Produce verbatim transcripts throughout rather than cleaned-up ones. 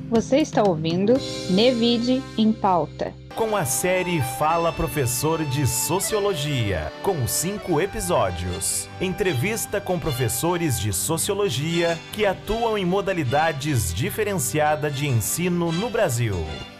Você está ouvindo Nevide em Pauta. Com a série Fala Professor de Sociologia, com cinco episódios. Entrevista com professores de Sociologia que atuam em modalidades diferenciadas de ensino no Brasil.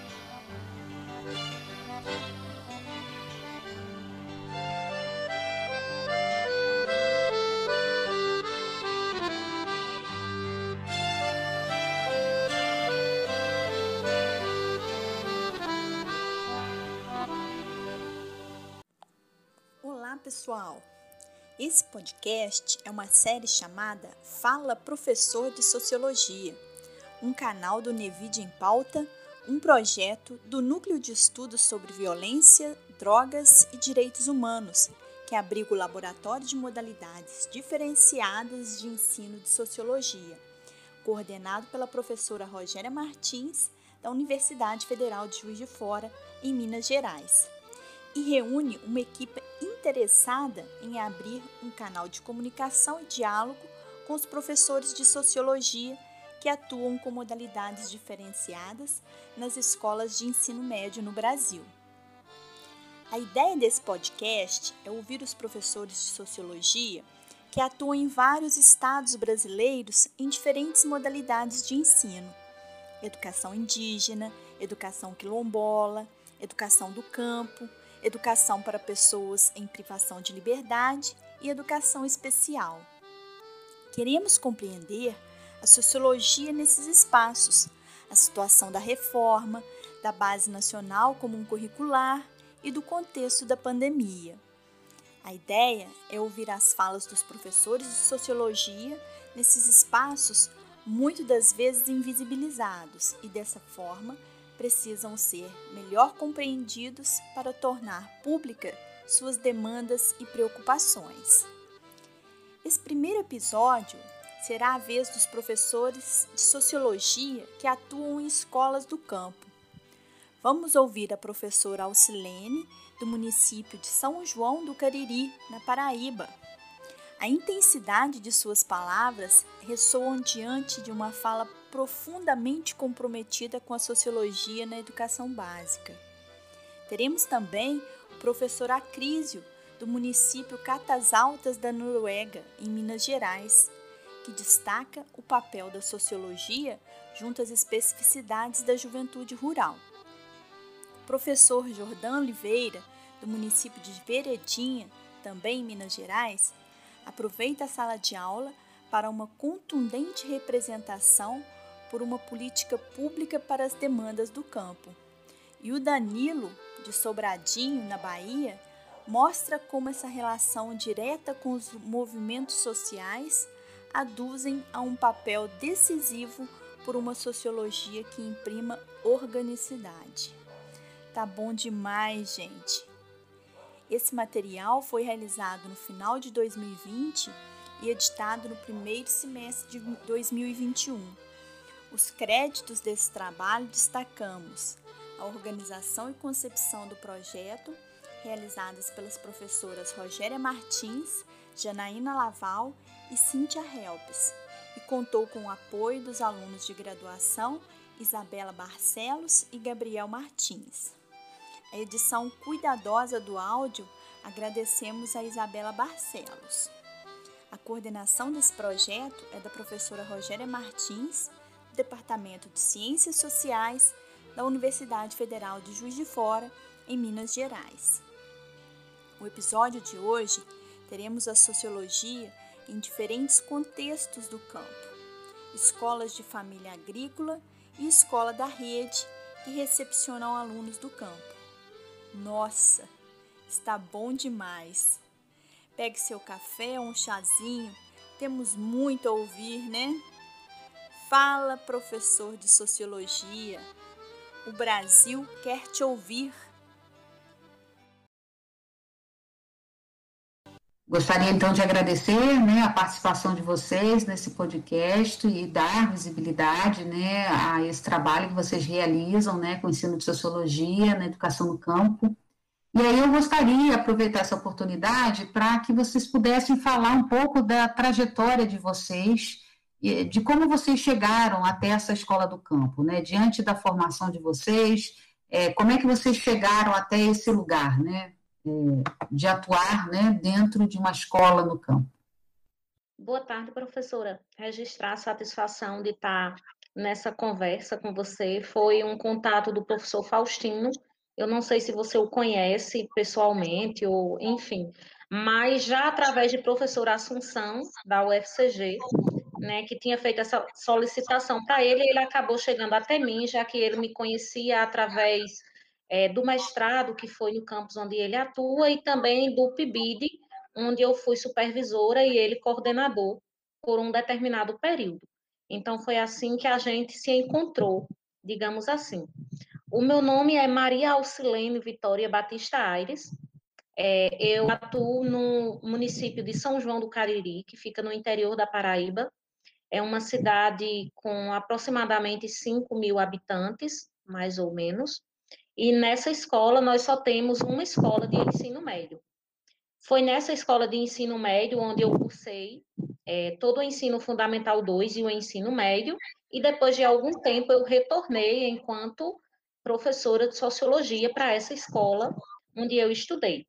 Olá, pessoal! Esse podcast é uma série chamada Fala Professor de Sociologia, um canal do Nevide em Pauta, um projeto do Núcleo de Estudos sobre Violência, Drogas e Direitos Humanos, que abriga o Laboratório de Modalidades Diferenciadas de Ensino de Sociologia, coordenado pela professora Rogéria Martins, da Universidade Federal de Juiz de Fora, em Minas Gerais, e reúne uma equipe interessada em abrir um canal de comunicação e diálogo com os professores de sociologia que atuam com modalidades diferenciadas nas escolas de ensino médio no Brasil. A ideia desse podcast é ouvir os professores de sociologia que atuam em vários estados brasileiros em diferentes modalidades de ensino: educação indígena, educação quilombola, educação do campo, educação para pessoas em privação de liberdade e educação especial. Queremos compreender a sociologia nesses espaços, a situação da reforma, da Base Nacional Comum Curricular e do contexto da pandemia. A ideia é ouvir as falas dos professores de sociologia nesses espaços, muitas das vezes invisibilizados, e dessa forma precisam ser melhor compreendidos para tornar pública suas demandas e preocupações. Esse primeiro episódio será a vez dos professores de sociologia que atuam em escolas do campo. Vamos ouvir a professora Alcilene, do município de São João do Cariri, na Paraíba. A intensidade de suas palavras ressoam diante de uma fala profundamente comprometida com a sociologia na educação básica. Teremos também o professor Acrísio, do município Catas Altas da Noruega, em Minas Gerais, que destaca o papel da sociologia junto às especificidades da juventude rural. O professor Jordão Oliveira, do município de Veredinha, também em Minas Gerais, aproveita a sala de aula para uma contundente representação por uma política pública para as demandas do campo. E o Danilo, de Sobradinho, na Bahia, mostra como essa relação direta com os movimentos sociais aduzem a um papel decisivo por uma sociologia que imprima organicidade. Tá bom demais, gente! Esse material foi realizado no final de dois mil e vinte e editado no primeiro semestre de dois mil e vinte e um. Os créditos desse trabalho destacamos a organização e concepção do projeto, realizadas pelas professoras Rogéria Martins, Janaína Laval e Cíntia Helpes, e contou com o apoio dos alunos de graduação Isabela Barcelos e Gabriel Martins. A edição cuidadosa do áudio, agradecemos a Isabela Barcelos. A coordenação desse projeto é da professora Rogéria Martins, do Departamento de Ciências Sociais da Universidade Federal de Juiz de Fora, em Minas Gerais. No episódio de hoje, teremos a sociologia em diferentes contextos do campo: escolas de família agrícola e escola da rede, que recepcionam alunos do campo. Nossa, está bom demais! Pegue seu café ou um chazinho, temos muito a ouvir, né? Fala, professor de sociologia, o Brasil quer te ouvir. Gostaria então de agradecer, né, a participação de vocês nesse podcast e dar visibilidade, né, a esse trabalho que vocês realizam, né, com o ensino de sociologia na educação no campo. E aí eu gostaria de aproveitar essa oportunidade para que vocês pudessem falar um pouco da trajetória de vocês de como vocês chegaram até essa escola do campo, né? Diante da formação de vocês, é, como é que vocês chegaram até esse lugar, né? É, de atuar, né, dentro de uma escola no campo. Boa tarde, professora. Registrar a satisfação de estar nessa conversa com você. Foi um contato do professor Faustino. Eu não sei se você o conhece pessoalmente ou, enfim, mas já através de professora Assunção, da U F C G, né, que tinha feito essa solicitação para ele, ele acabou chegando até mim, já que ele me conhecia através é, do mestrado, que foi no campus onde ele atua, e também do P I B I D, onde eu fui supervisora e ele coordenador por um determinado período. Então, foi assim que a gente se encontrou, digamos assim. O meu nome é Maria Alcilene Vitória Batista Aires. É, eu atuo no município de São João do Cariri, que fica no interior da Paraíba. É uma cidade com aproximadamente cinco mil habitantes, mais ou menos. E nessa escola, nós só temos uma escola de ensino médio. Foi nessa escola de ensino médio onde eu cursei é, todo o ensino fundamental dois e o ensino médio, e depois de algum tempo eu retornei enquanto professora de sociologia para essa escola onde eu estudei.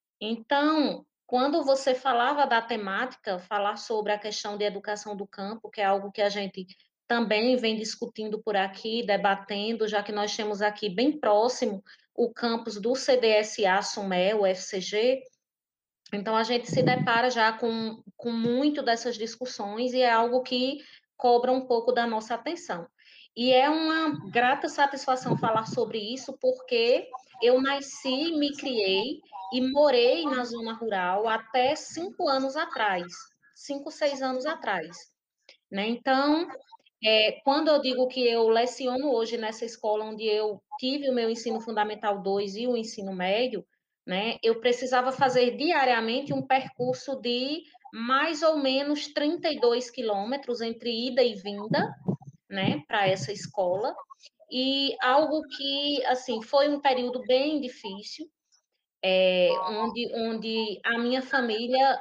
Então, quando você falava da temática, falar sobre a questão de educação do campo, que é algo que a gente também vem discutindo por aqui, debatendo, já que nós temos aqui bem próximo o campus do C D S A Sumé, o F C G, então a gente se depara já com, com muito dessas discussões e é algo que cobra um pouco da nossa atenção. E é uma grata satisfação falar sobre isso, porque eu nasci, me criei e morei na zona rural até cinco anos atrás, cinco, seis anos atrás, né? Então, é, quando eu digo que eu leciono hoje nessa escola onde eu tive o meu ensino fundamental dois e o ensino médio, né, eu precisava fazer diariamente um percurso de mais ou menos trinta e dois quilômetros entre ida e vinda, né, para essa escola, e algo que, assim, foi um período bem difícil, é, onde, onde a minha família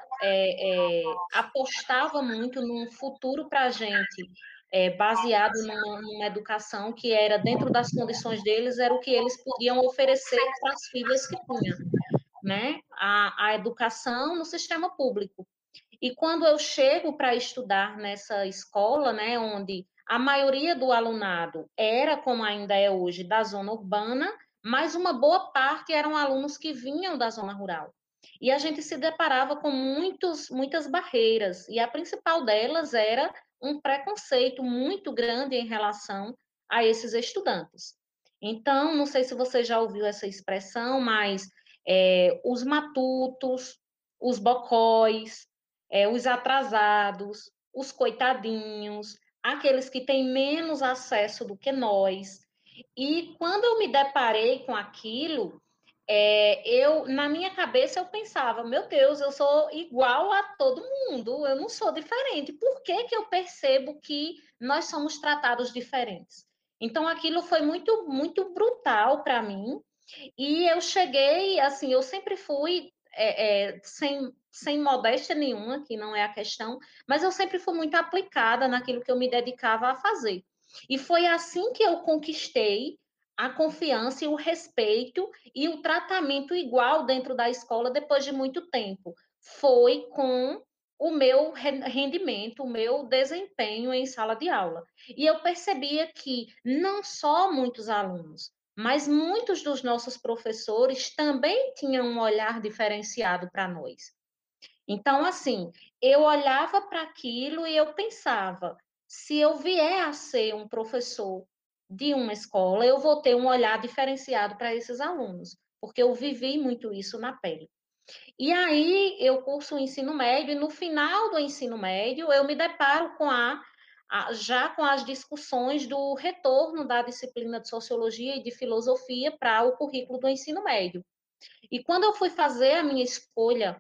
é, é, apostava muito num futuro para a gente, é, baseado numa, numa educação que era, dentro das condições deles, era o que eles podiam oferecer para as filhas que tinham, né? A, a educação no sistema público. E quando eu chego para estudar nessa escola, né, onde a maioria do alunado era, como ainda é hoje, da zona urbana, mas uma boa parte eram alunos que vinham da zona rural. E a gente se deparava com muitos, muitas barreiras, e a principal delas era um preconceito muito grande em relação a esses estudantes. Então, não sei se você já ouviu essa expressão, mas é, os matutos, os bocóis, é, os atrasados, os coitadinhos, aqueles que têm menos acesso do que nós. E quando eu me deparei com aquilo, é, eu, na minha cabeça, eu pensava, meu Deus, eu sou igual a todo mundo, eu não sou diferente. Por que que eu percebo que nós somos tratados diferentes? Então, aquilo foi muito, muito brutal para mim. E eu cheguei, assim, eu sempre fui é, é, sem, sem modéstia nenhuma, que não é a questão, mas eu sempre fui muito aplicada naquilo que eu me dedicava a fazer. E foi assim que eu conquistei a confiança e o respeito e o tratamento igual dentro da escola depois de muito tempo. Foi com o meu rendimento, o meu desempenho em sala de aula. E eu percebia que não só muitos alunos, mas muitos dos nossos professores também tinham um olhar diferenciado para nós. Então, assim, eu olhava para aquilo e eu pensava, se eu vier a ser um professor de uma escola, eu vou ter um olhar diferenciado para esses alunos, porque eu vivi muito isso na pele. E aí eu curso o ensino médio, e no final do ensino médio eu me deparo com a, a já com as discussões do retorno da disciplina de sociologia e de filosofia para o currículo do ensino médio. E quando eu fui fazer a minha escolha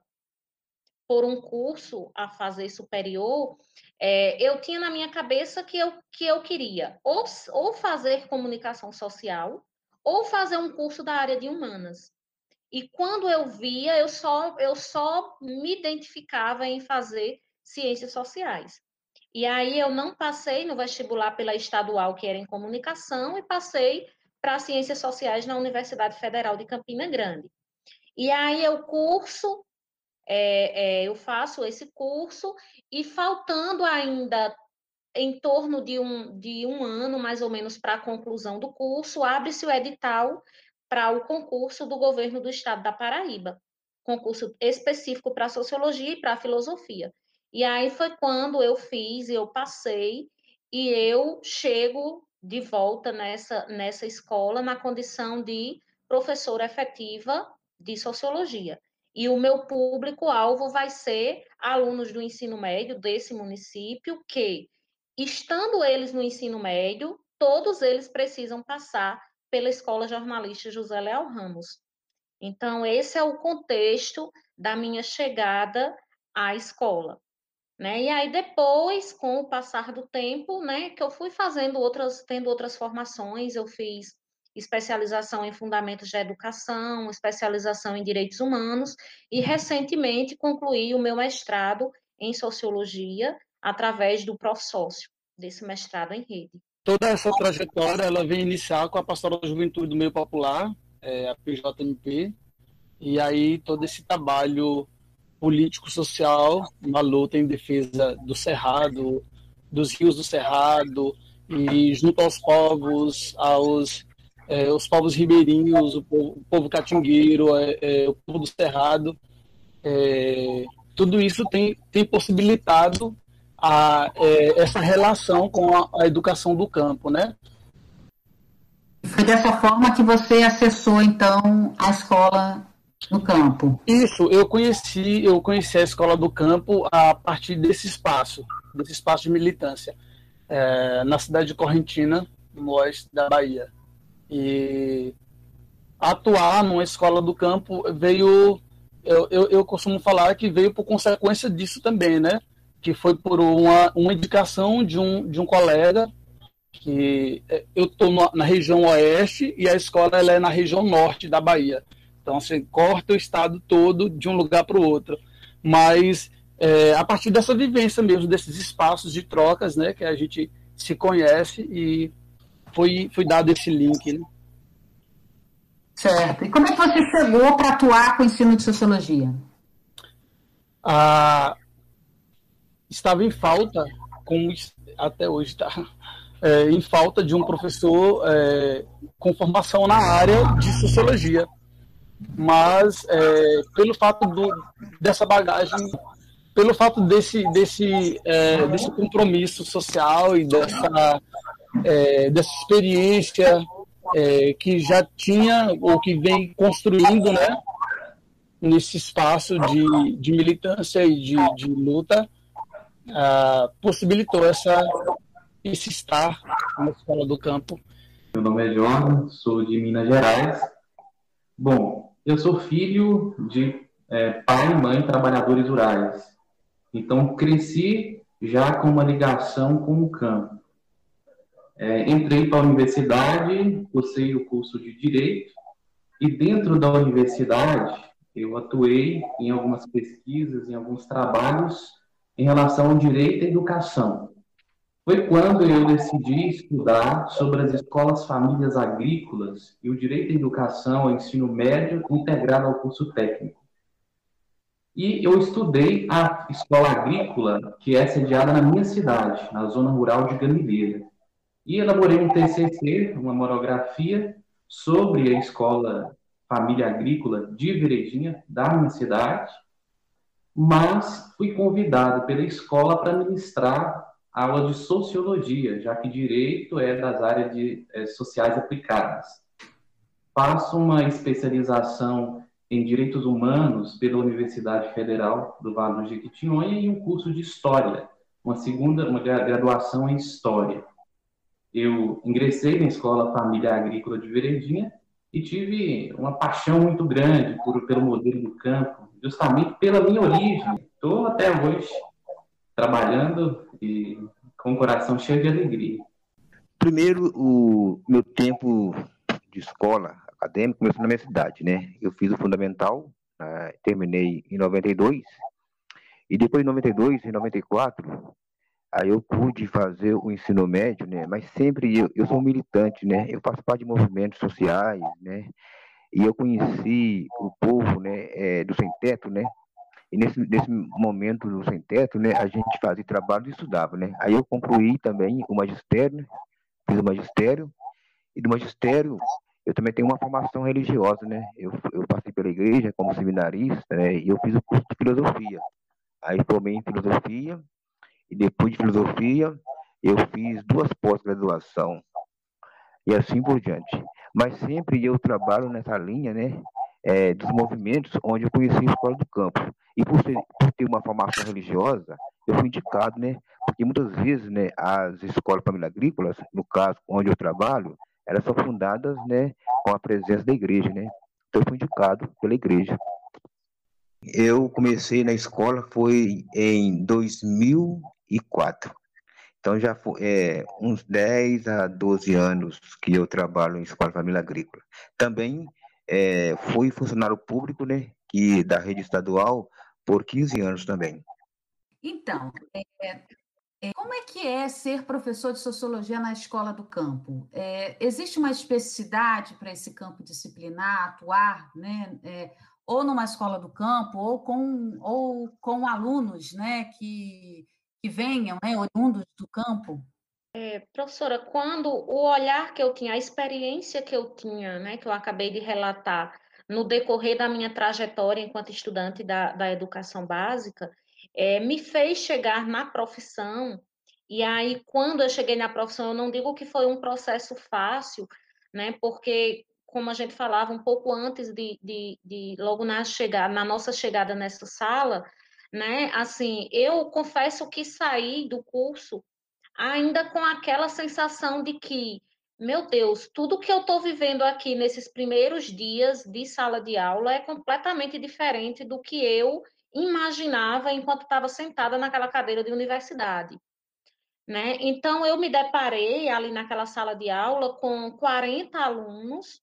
por um curso a fazer superior, é, eu tinha na minha cabeça que eu, que eu queria ou, ou fazer comunicação social ou fazer um curso da área de humanas. E quando eu via, eu só, eu só me identificava em fazer ciências sociais. E aí eu não passei no vestibular pela estadual, que era em comunicação, e passei para Ciências Sociais na Universidade Federal de Campina Grande. E aí eu curso, é, é, eu faço esse curso, e faltando ainda em torno de um, de um ano, mais ou menos, para a conclusão do curso, abre-se o edital para o concurso do governo do estado da Paraíba, concurso específico para Sociologia e para Filosofia. E aí foi quando eu fiz, eu passei, e eu chego de volta nessa, nessa escola na condição de professora efetiva de Sociologia. E o meu público-alvo vai ser alunos do ensino médio desse município que, estando eles no ensino médio, todos eles precisam passar pela Escola Jornalista José Leal Ramos. Então, esse é o contexto da minha chegada à escola, né? E aí, depois, com o passar do tempo, né, que eu fui fazendo outras, tendo outras formações, eu fiz especialização em fundamentos da educação, especialização em direitos humanos, e recentemente concluí o meu mestrado em sociologia através do Profsócio, desse mestrado em rede. Toda essa trajetória ela vem iniciar com a Pastoral da Juventude do Meio Popular, é, a P J M P, e aí todo esse trabalho político-social, uma luta em defesa do Cerrado, dos rios do Cerrado, e junto aos povos, aos é, os povos ribeirinhos, o povo, o povo catingueiro, é, é, o povo do Cerrado, é, tudo isso tem, tem possibilitado a, é, essa relação com a, a educação do campo, né? Foi dessa forma que você acessou, então, a escola no campo? Isso, eu conheci, eu conheci a escola do campo a partir desse espaço, desse espaço de militância, é, na cidade de Correntina, no oeste da Bahia. E atuar numa escola do campo veio, eu, eu, eu costumo falar que veio por consequência disso também, né? Que foi por uma, uma indicação de um, de um colega, que eu estou na região oeste e a escola ela é na região norte da Bahia. Então, você corta o estado todo de um lugar para o outro. Mas, é, a partir dessa vivência mesmo, desses espaços de trocas, né, que a gente se conhece, e foi, foi dado esse link. Né? Certo. E como é que você chegou para atuar com o ensino de sociologia? Ah, estava em falta, como até hoje está, é, em falta de um professor é, com formação na área de sociologia. Mas é, pelo fato do, dessa bagagem, pelo fato desse, desse, é, desse compromisso social e dessa, é, dessa experiência é, que já tinha ou que vem construindo, né, nesse espaço de, de militância e de, de luta, ah, possibilitou essa, esse estar na escola do campo. Meu nome é João, sou de Minas Gerais. Bom, eu sou filho de é, pai e mãe trabalhadores rurais. Então, cresci já com uma ligação com o campo. É, entrei para a universidade, cursei o curso de Direito, e dentro da universidade eu atuei em algumas pesquisas, em alguns trabalhos em relação ao direito à educação. Foi quando eu decidi estudar sobre as escolas famílias agrícolas e o direito à educação ao ensino médio integrado ao curso técnico. E eu estudei a escola agrícola, que é sediada na minha cidade, na zona rural de Gameleira. E elaborei um T C C, uma monografia, sobre a escola família agrícola de Veredinha, da minha cidade, mas fui convidado pela escola para ministrar aula de sociologia, já que direito é das áreas de, é, sociais aplicadas. Faço uma especialização em direitos humanos pela Universidade Federal do Vale do Jequitinhonha e um curso de história, uma segunda, uma graduação em história. Eu ingressei na Escola Família Agrícola de Veredinha e tive uma paixão muito grande por, pelo modelo do campo, justamente pela minha origem. Estou até hoje trabalhando e com o coração cheio de alegria. Primeiro, o meu tempo de escola acadêmica começou na minha cidade, né? Eu fiz o fundamental, uh, terminei em noventa e dois, e depois em noventa e dois, em noventa e quatro, Aí eu pude fazer o ensino médio, né? Mas sempre eu, eu sou um militante, né? Eu faço parte de movimentos sociais, né? E eu conheci o povo, né, é, do sem teto, né? E nesse, nesse momento do sem teto, né, a gente fazia trabalho e estudava, né? Aí eu concluí também o magistério, né? Fiz o magistério, e do magistério eu também tenho uma formação religiosa, né? Eu, eu passei pela igreja como seminarista, né? E eu fiz o curso de filosofia. Aí formei em filosofia, e depois de filosofia eu fiz duas pós-graduação, e assim por diante. Mas sempre eu trabalho nessa linha, né, é, dos movimentos onde eu conheci a escola do campo. E por, ser, por ter uma formação religiosa, eu fui indicado, né, porque muitas vezes, né, as escolas família agrícolas, no caso onde eu trabalho, elas são fundadas, né, com a presença da igreja, né. Então eu fui indicado pela igreja. Eu comecei na escola foi em dois mil e quatro. Então já foi é, uns dez a doze anos que eu trabalho em escola família agrícola. Também é, fui funcionário público, né, que da rede estadual por quinze anos também. Então, é, é, como é que é ser professor de sociologia na escola do campo? É, existe uma especificidade para esse campo disciplinar, atuar, né, é, ou numa escola do campo, ou com, ou com alunos, né, que, que venham, né, oriundos do campo? Professora, quando o olhar que eu tinha, a experiência que eu tinha, né, que eu acabei de relatar no decorrer da minha trajetória enquanto estudante da, da educação básica, é, me fez chegar na profissão. E aí, quando eu cheguei na profissão, eu não digo que foi um processo fácil, né, porque, como a gente falava um pouco antes de, de, de logo na chegada, na nossa chegada nessa sala, né, assim, eu confesso que saí do curso ainda com aquela sensação de que, meu Deus, tudo que eu estou vivendo aqui nesses primeiros dias de sala de aula é completamente diferente do que eu imaginava enquanto estava sentada naquela cadeira de universidade. Né? Então, eu me deparei ali naquela sala de aula com quarenta alunos,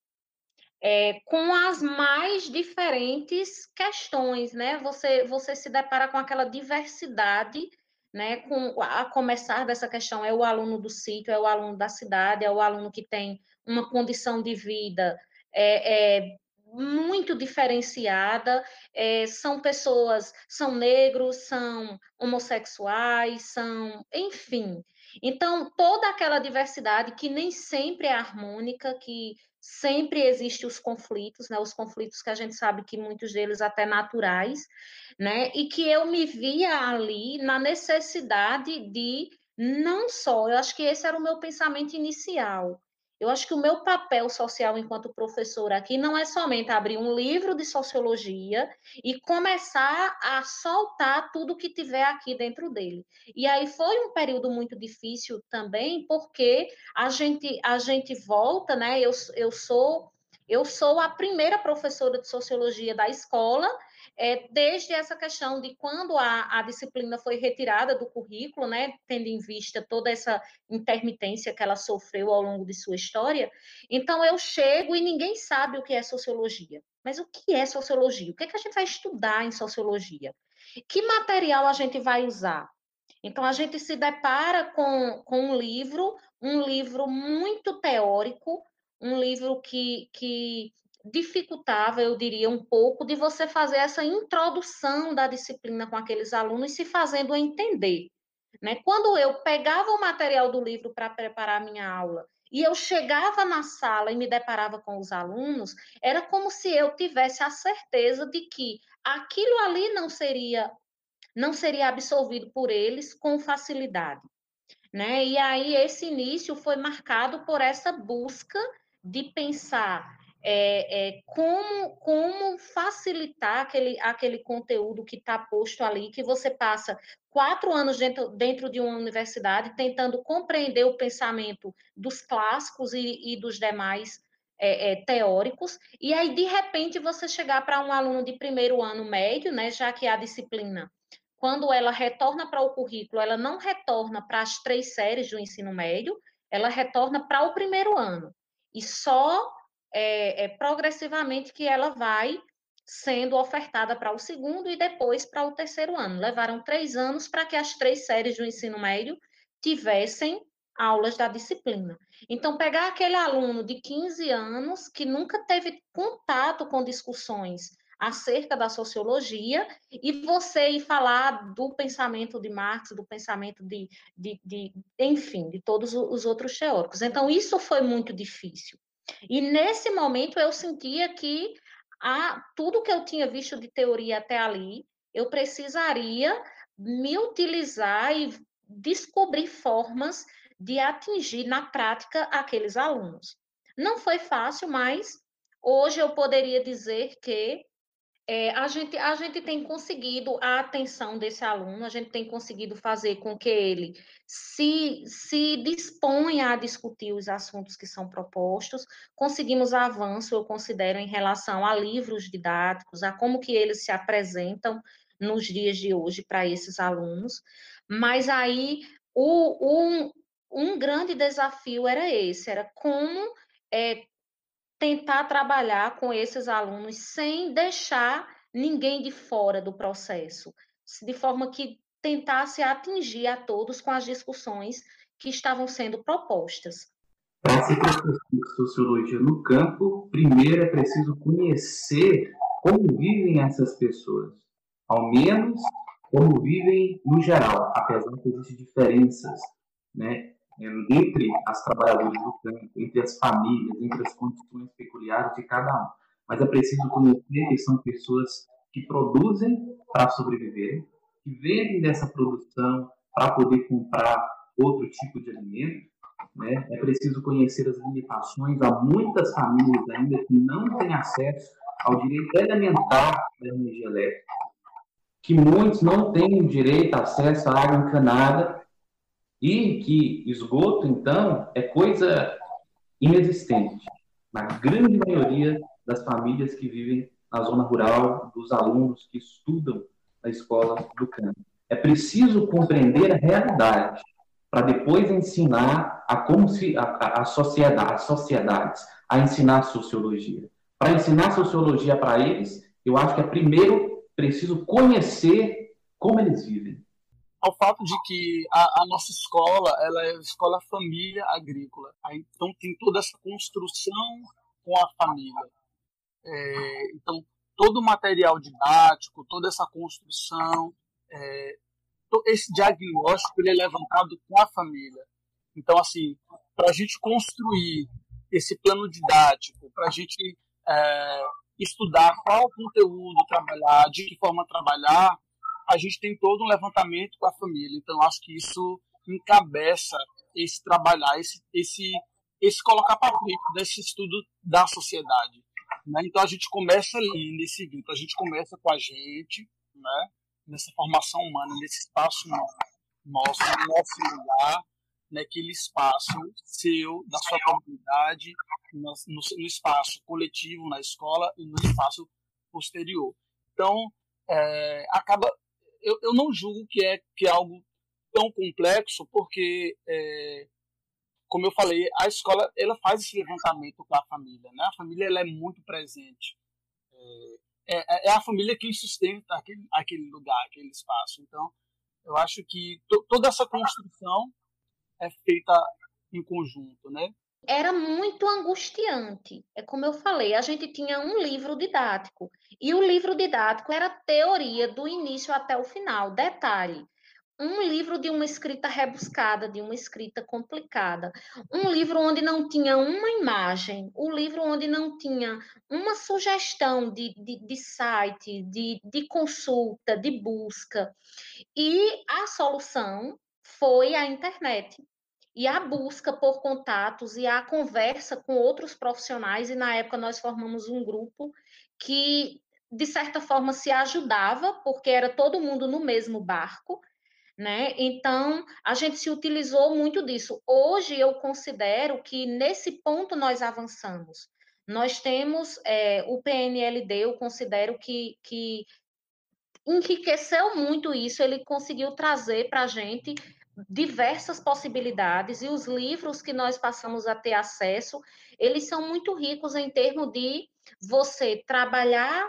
é, com as mais diferentes questões, né? Você, você se depara com aquela diversidade, né? Com, a começar dessa questão, é o aluno do sítio, é o aluno da cidade, é o aluno que tem uma condição de vida é, é, muito diferenciada, é, são pessoas, são negros, são homossexuais, são, enfim. Então, toda aquela diversidade que nem sempre é harmônica, que sempre existem os conflitos, né? Os conflitos que a gente sabe que muitos deles até naturais, né? E que eu me via ali na necessidade de não só, eu acho que esse era o meu pensamento inicial. Eu acho que o meu papel social enquanto professora aqui não é somente abrir um livro de sociologia e começar a soltar tudo que tiver aqui dentro dele. E aí foi um período muito difícil também, porque a gente, a gente volta, né? Eu, eu sou eu sou a primeira professora de sociologia da escola, é, desde essa questão de quando a, a disciplina foi retirada do currículo, né, tendo em vista toda essa intermitência que ela sofreu ao longo de sua história. Então, eu chego e ninguém sabe o que é sociologia. Mas o que é sociologia? O que é que a gente vai estudar em sociologia? Que material a gente vai usar? Então, a gente se depara com, com um livro, um livro muito teórico, um livro que, que dificultava, eu diria, um pouco de você fazer essa introdução da disciplina com aqueles alunos, se fazendo entender. Né? Quando eu pegava o material do livro para preparar a minha aula e eu chegava na sala e me deparava com os alunos, era como se eu tivesse a certeza de que aquilo ali não seria não seria absorvido por eles com facilidade, né? E aí esse início foi marcado por essa busca de pensar é, é, como, como facilitar aquele, aquele conteúdo que está posto ali, que você passa quatro anos dentro, dentro de uma universidade tentando compreender o pensamento dos clássicos e, e dos demais é, é, teóricos, e aí, de repente, você chegar para um aluno de primeiro ano médio, né, já que a disciplina quando ela retorna para o currículo, ela não retorna para as três séries do ensino médio, ela retorna para o primeiro ano. E só é, é, progressivamente que ela vai sendo ofertada para o segundo e depois para o terceiro ano. Levaram três anos para que as três séries do ensino médio tivessem aulas da disciplina. Então, pegar aquele aluno de quinze anos que nunca teve contato com discussões acerca da sociologia e você ir falar do pensamento de Marx, do pensamento de, de, de enfim, de todos os outros teóricos. Então, isso foi muito difícil. E, nesse momento, eu sentia que a, tudo que eu tinha visto de teoria até ali, eu precisaria me utilizar e descobrir formas de atingir na prática aqueles alunos. Não foi fácil, mas hoje eu poderia dizer que é, a, gente, a gente tem conseguido a atenção desse aluno, a gente tem conseguido fazer com que ele se, se disponha a discutir os assuntos que são propostos, conseguimos avanço, eu considero, em relação a livros didáticos, a como que eles se apresentam nos dias de hoje para esses alunos, mas aí o, um, um grande desafio era esse, era como é, tentar trabalhar com esses alunos sem deixar ninguém de fora do processo, de forma que tentasse atingir a todos com as discussões que estavam sendo propostas. Para ser professor de sociologia no campo, primeiro é preciso conhecer como vivem essas pessoas, ao menos como vivem no geral, apesar que existem diferenças, né, entre as trabalhadoras do campo, entre as famílias, entre as condições peculiares de cada um. Mas é preciso conhecer que são pessoas que produzem para sobreviver, que vendem dessa produção para poder comprar outro tipo de alimento, né? É preciso conhecer as limitações. Há muitas famílias ainda que não têm acesso ao direito elementar da energia elétrica, que muitos não têm direito a acesso à água encanada, e que esgoto, então, é coisa inexistente na grande maioria das famílias que vivem na zona rural, dos alunos que estudam na escola do campo. É preciso compreender a realidade para depois ensinar a como se a, a sociedade, as sociedades a ensinar sociologia. Para ensinar sociologia para eles, eu acho que é primeiro preciso conhecer como eles vivem. Ao fato de que a, a nossa escola, ela é a escola família agrícola. Aí, então tem toda essa construção com a família. É, então todo o material didático, toda essa construção, é, esse diagnóstico ele é levantado com a família. Então assim, para a gente construir esse plano didático, para a gente é, estudar qual conteúdo trabalhar, de que forma trabalhar, a gente tem todo um levantamento com a família. Então, acho que isso encabeça esse trabalhar, esse, esse, esse colocar para frente desse estudo da sociedade. Né? Então, a gente começa ali, nesse grupo, a gente começa com a gente, né? Nessa formação humana, nesse espaço nosso, nosso lugar, naquele espaço seu, da sua comunidade, no, no, no espaço coletivo, na escola e no espaço posterior. Então, é, acaba... Eu, eu não julgo que é, que é algo tão complexo, porque, é, como eu falei, a escola ela faz esse levantamento com a família. Né? A família ela é muito presente. É, é a família que sustenta aquele, aquele lugar, aquele espaço. Então, eu acho que to, toda essa construção é feita em conjunto, né? Era muito angustiante. É como eu falei, a gente tinha um livro didático. E o livro didático era teoria do início até o final. Detalhe, um livro de uma escrita rebuscada, de uma escrita complicada. Um livro onde não tinha uma imagem. Um livro onde não tinha uma sugestão de, de, de site, de, de consulta, de busca. E a solução foi a internet. E a busca por contatos e a conversa com outros profissionais, e na época nós formamos um grupo que, de certa forma, se ajudava, porque era todo mundo no mesmo barco, né? Então, a gente se utilizou muito disso. Hoje, eu considero que, nesse ponto, nós avançamos. Nós temos é, o P N L D, eu considero que, que enriqueceu muito isso, ele conseguiu trazer para a gente diversas possibilidades, e os livros que nós passamos a ter acesso, eles são muito ricos em termos de você trabalhar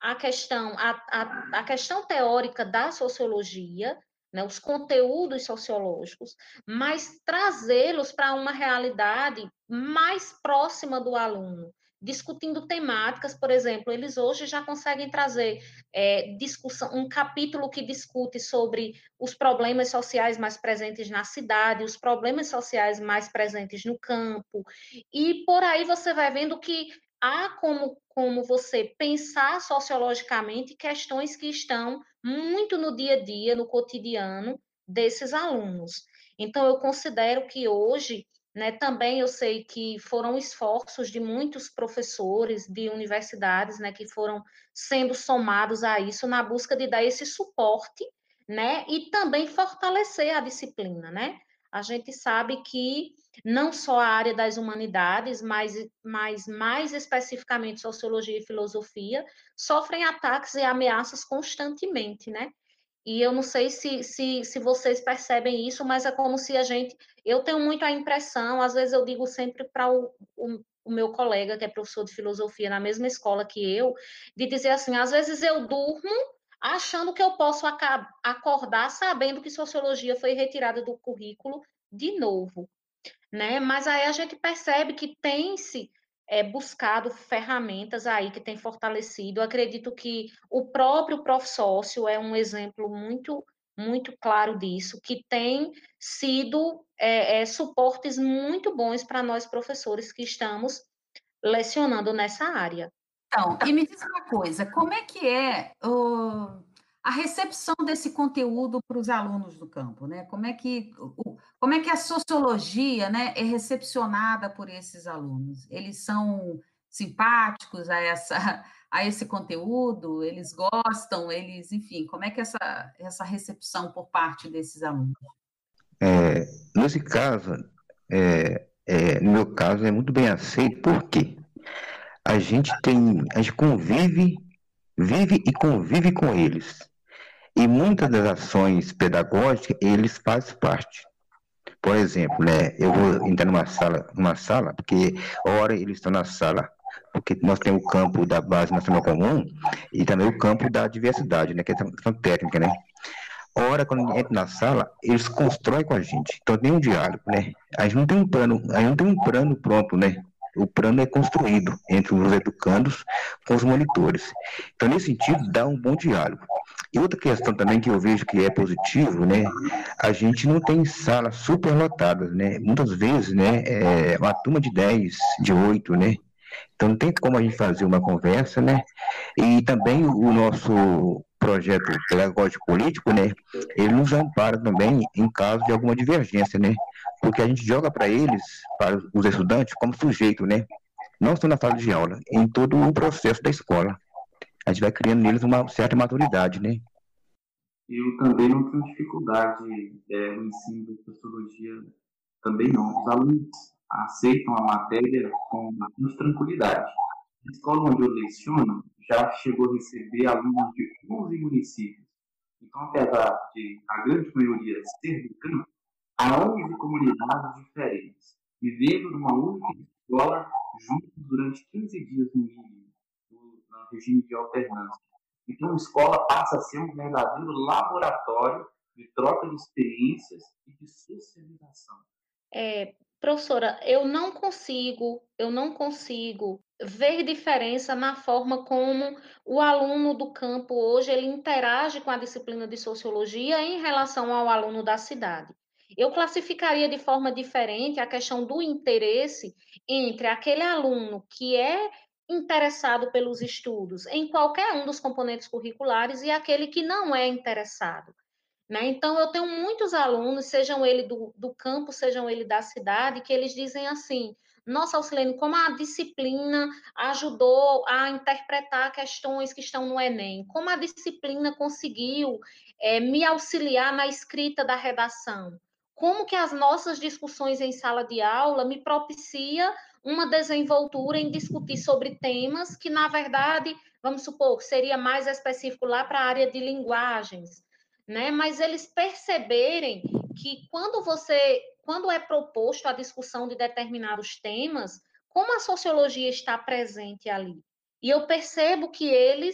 a questão, a, a, a questão teórica da sociologia, né, os conteúdos sociológicos, mas trazê-los para uma realidade mais próxima do aluno, discutindo temáticas, por exemplo, eles hoje já conseguem trazer é, discussão, um capítulo que discute sobre os problemas sociais mais presentes na cidade, os problemas sociais mais presentes no campo, e por aí você vai vendo que há como, como você pensar sociologicamente questões que estão muito no dia a dia, no cotidiano desses alunos. Então, eu considero que hoje, né, também eu sei que foram esforços de muitos professores de universidades, né, que foram sendo somados a isso na busca de dar esse suporte, né, e também fortalecer a disciplina, né? A gente sabe que não só a área das humanidades, mas, mas mais especificamente sociologia e filosofia, sofrem ataques e ameaças constantemente, né? E eu não sei se, se, se vocês percebem isso, mas é como se a gente. Eu tenho muito a impressão, às vezes eu digo sempre para o, o, o meu colega, que é professor de filosofia na mesma escola que eu, de dizer assim: às vezes eu durmo achando que eu posso acordar sabendo que sociologia foi retirada do currículo de novo, né? Mas aí a gente percebe que tem-se é, buscado ferramentas aí que tem fortalecido. Eu acredito que o próprio Profsócio é um exemplo muito, muito claro disso, que tem sido é, é, suportes muito bons para nós professores que estamos lecionando nessa área. Então, e me diz uma coisa, como é que é uh, a recepção desse conteúdo para os alunos do campo, né? Como é que, o, como é que a sociologia, né, é recepcionada por esses alunos? Eles são simpáticos a essa, a esse conteúdo? Eles gostam? Eles, enfim, como é que é essa, essa recepção por parte desses alunos? É, nesse caso, é, é, no meu caso, é muito bem aceito, por quê? A gente tem, a gente convive, vive e convive com eles. E muitas das ações pedagógicas, eles fazem parte. Por exemplo, né, eu vou entrar numa sala, numa sala, porque ora eles estão na sala, porque nós temos o campo da base nacional comum e também o campo da diversidade, né, que é a questão técnica, né. Ora, quando entra na sala, eles constroem com a gente. Então tem um diálogo, né? A gente não tem um plano, a gente não tem um plano pronto, né? O plano é construído entre os educandos com os monitores. Então, nesse sentido, dá um bom diálogo. E outra questão também que eu vejo que é positivo, né? A gente não tem salas superlotadas, né? Muitas vezes, né? É uma turma de dez, de oito, né? Então, não tem como a gente fazer uma conversa, né? E também o nosso projeto pedagógico político, né? Ele nos ampara também em caso de alguma divergência, né? Porque a gente joga para eles, para os estudantes, como sujeito, né? Não só na sala de aula, em todo o processo da escola. A gente vai criando neles uma certa maturidade, né? Eu também não tenho dificuldade é, no ensino de sociologia, também não. Os alunos aceitam a matéria com bastante tranquilidade. A escola onde eu leciono já chegou a receber alunos de onze municípios. Então, apesar de a grande maioria ser do campo, há onze comunidades diferentes, vivendo numa única escola juntos durante quinze dias no mínimo, no regime de alternância. Então, a escola passa a ser um verdadeiro laboratório de troca de experiências e de socialização. É, professora, eu não consigo, eu não consigo ver diferença na forma como o aluno do campo hoje ele interage com a disciplina de sociologia em relação ao aluno da cidade. Eu classificaria de forma diferente a questão do interesse entre aquele aluno que é interessado pelos estudos em qualquer um dos componentes curriculares e aquele que não é interessado. Né? Então, eu tenho muitos alunos, sejam eles do, do campo, sejam eles da cidade, que eles dizem assim: nossa, Alcilene, como a disciplina ajudou a interpretar questões que estão no Enem, como a disciplina conseguiu é, me auxiliar na escrita da redação, como que as nossas discussões em sala de aula me propicia uma desenvoltura em discutir sobre temas que, na verdade, vamos supor, seria mais específico lá para a área de linguagens. Né? Mas eles perceberem que quando você, quando é proposto a discussão de determinados temas, como a sociologia está presente ali. E eu percebo que eles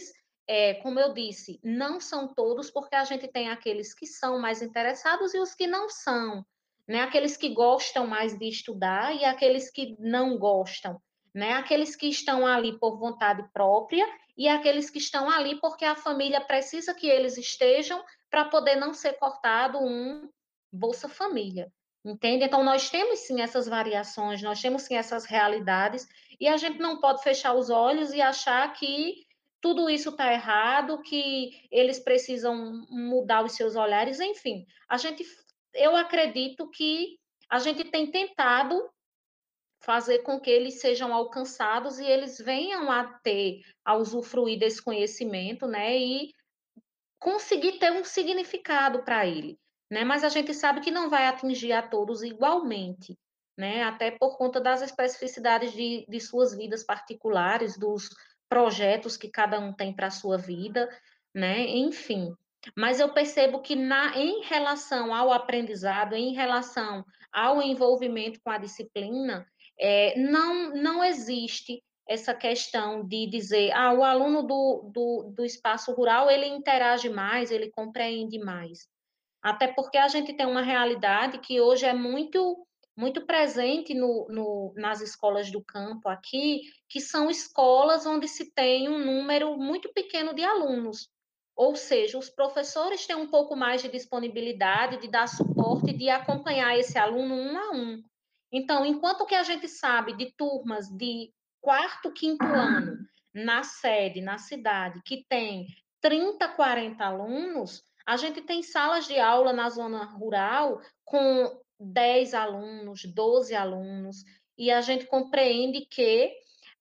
é, como eu disse, não são todos, porque a gente tem aqueles que são mais interessados e os que não são, né? Aqueles que gostam mais de estudar e aqueles que não gostam, né? Aqueles que estão ali por vontade própria e aqueles que estão ali porque a família precisa que eles estejam para poder não ser cortado um Bolsa Família. Entende? Então, nós temos sim essas variações, nós temos sim essas realidades, e a gente não pode fechar os olhos e achar que tudo isso está errado, que eles precisam mudar os seus olhares, enfim. A gente, eu acredito que a gente tem tentado fazer com que eles sejam alcançados e eles venham a ter, a usufruir desse conhecimento, né? E conseguir ter um significado para ele, né? Mas a gente sabe que não vai atingir a todos igualmente, né? Até por conta das especificidades de, de suas vidas particulares, dos projetos que cada um tem para a sua vida, né? Enfim. Mas eu percebo que na, em relação ao aprendizado, em relação ao envolvimento com a disciplina, é, não, não existe essa questão de dizer, ah, o aluno do, do, do espaço rural, ele interage mais, ele compreende mais. Até porque a gente tem uma realidade que hoje é muito muito presente no, no, nas escolas do campo aqui, que são escolas onde se tem um número muito pequeno de alunos. Ou seja, os professores têm um pouco mais de disponibilidade de dar suporte, de acompanhar esse aluno um a um. Então, enquanto que a gente sabe de turmas de quarto, quinto ano, na sede, na cidade, que tem trinta, quarenta alunos, a gente tem salas de aula na zona rural com dez alunos, doze alunos, e a gente compreende que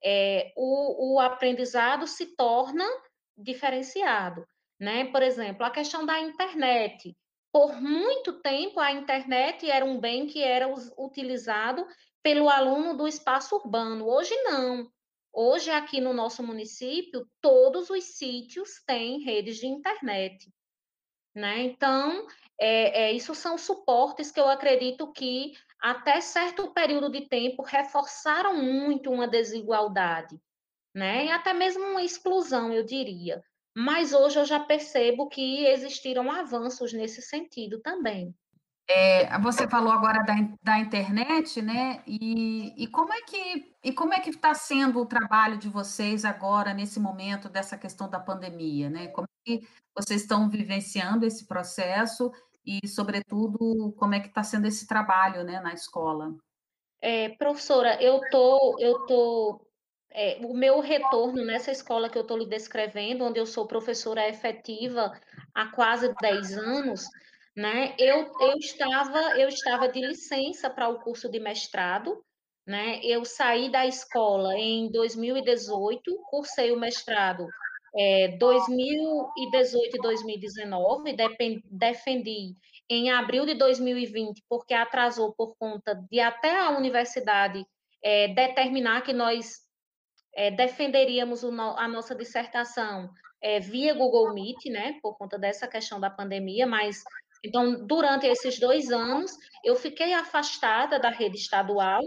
é, o, o aprendizado se torna diferenciado, né? Por exemplo, a questão da internet. Por muito tempo, a internet era um bem que era utilizado pelo aluno do espaço urbano. Hoje, não. Hoje, aqui no nosso município, todos os sítios têm redes de internet, né? Então, é, é, isso são suportes que eu acredito que, até certo período de tempo, reforçaram muito uma desigualdade, né? E até mesmo uma exclusão, eu diria. Mas hoje eu já percebo que existiram avanços nesse sentido também. É, você falou agora da, da internet, né? E, e como é que e como é que está sendo o trabalho de vocês agora nesse momento dessa questão da pandemia, né? Como é que vocês estão vivenciando esse processo e, sobretudo, como é que está sendo esse trabalho, né, na escola? É, professora, eu tô, eu tô, é, o meu retorno nessa escola que eu estou lhe descrevendo, onde eu sou professora efetiva há quase dez anos, né? Eu, eu estava, eu estava de licença para o curso de mestrado, né? Eu saí da escola em dois mil e dezoito, cursei o mestrado é, dois mil e dezoito e dois mil e dezenove, depen- defendi em abril de dois mil e vinte, porque atrasou por conta de até a universidade é, determinar que nós é, defenderíamos o no, a nossa dissertação é, via Google Meet, né, por conta dessa questão da pandemia, mas, então, durante esses dois anos, eu fiquei afastada da rede estadual,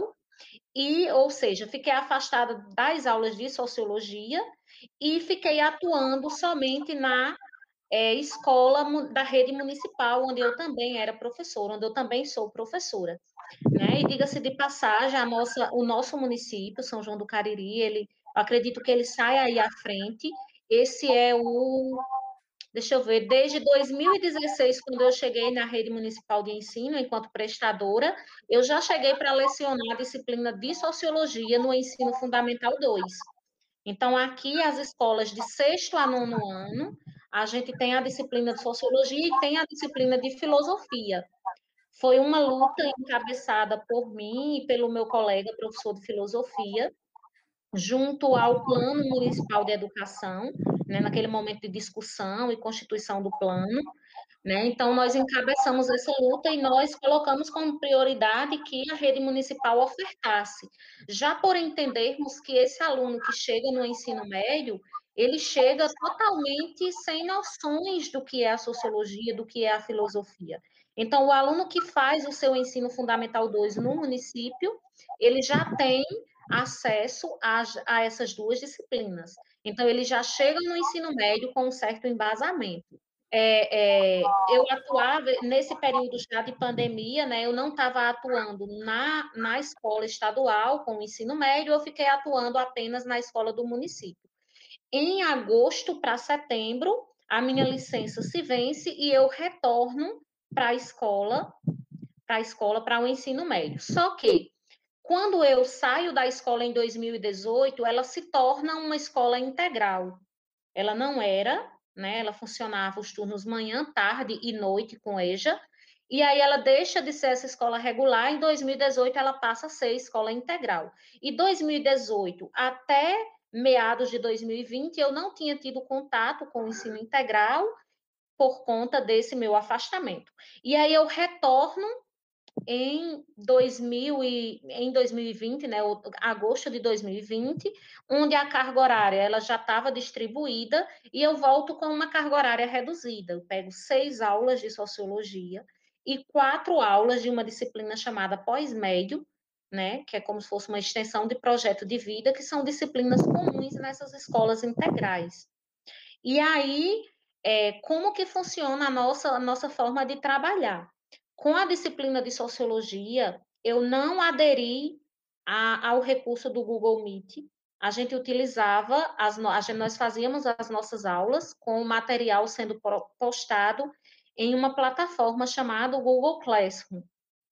e, ou seja, fiquei afastada das aulas de sociologia e fiquei atuando somente na é, escola da rede municipal, onde eu também era professora, onde eu também sou professora, né? E diga-se de passagem, a nossa, o nosso município, São João do Cariri, ele, eu acredito que ele sai aí à frente. Esse é o, deixa eu ver, desde dois mil e dezesseis, quando eu cheguei na rede municipal de ensino, enquanto prestadora, eu já cheguei para lecionar a disciplina de sociologia no ensino fundamental dois. Então, aqui, as escolas de sexto a nono ano, a gente tem a disciplina de sociologia e tem a disciplina de filosofia. Foi uma luta encabeçada por mim e pelo meu colega, professor de filosofia, junto ao Plano Municipal de Educação, né, naquele momento de discussão e constituição do plano, né? Então, nós encabeçamos essa luta e nós colocamos como prioridade que a rede municipal ofertasse, já por entendermos que esse aluno que chega no ensino médio, ele chega totalmente sem noções do que é a sociologia, do que é a filosofia. Então, o aluno que faz o seu ensino fundamental dois no município, ele já tem acesso a, a essas duas disciplinas. Então, eles já chegam no ensino médio com um certo embasamento. É, é, eu atuava nesse período já de pandemia, né? Eu não estava atuando na, na escola estadual com o ensino médio, eu fiquei atuando apenas na escola do município. Em agosto para setembro, a minha licença se vence e eu retorno para a escola, para a escola, para o ensino médio. Só que, quando eu saio da escola em dois mil e dezoito, ela se torna uma escola integral. Ela não era, né? Ela funcionava os turnos manhã, tarde e noite com EJA, e aí ela deixa de ser essa escola regular, em dois mil e dezoito ela passa a ser escola integral. E dois mil e dezoito até meados de dois mil e vinte, eu não tinha tido contato com o ensino integral por conta desse meu afastamento. E aí eu retorno em, dois mil e, em dois mil e vinte, né, agosto de dois mil e vinte, onde a carga horária ela já estava distribuída e eu volto com uma carga horária reduzida. Eu pego seis aulas de sociologia e quatro aulas de uma disciplina chamada pós-médio, né, que é como se fosse uma extensão de projeto de vida, que são disciplinas comuns nessas escolas integrais. E aí, é, como que funciona a nossa, a nossa forma de trabalhar? Com a disciplina de sociologia, eu não aderi a, ao recurso do Google Meet. A gente utilizava, as, a gente, nós fazíamos as nossas aulas com o material sendo postado em uma plataforma chamada Google Classroom.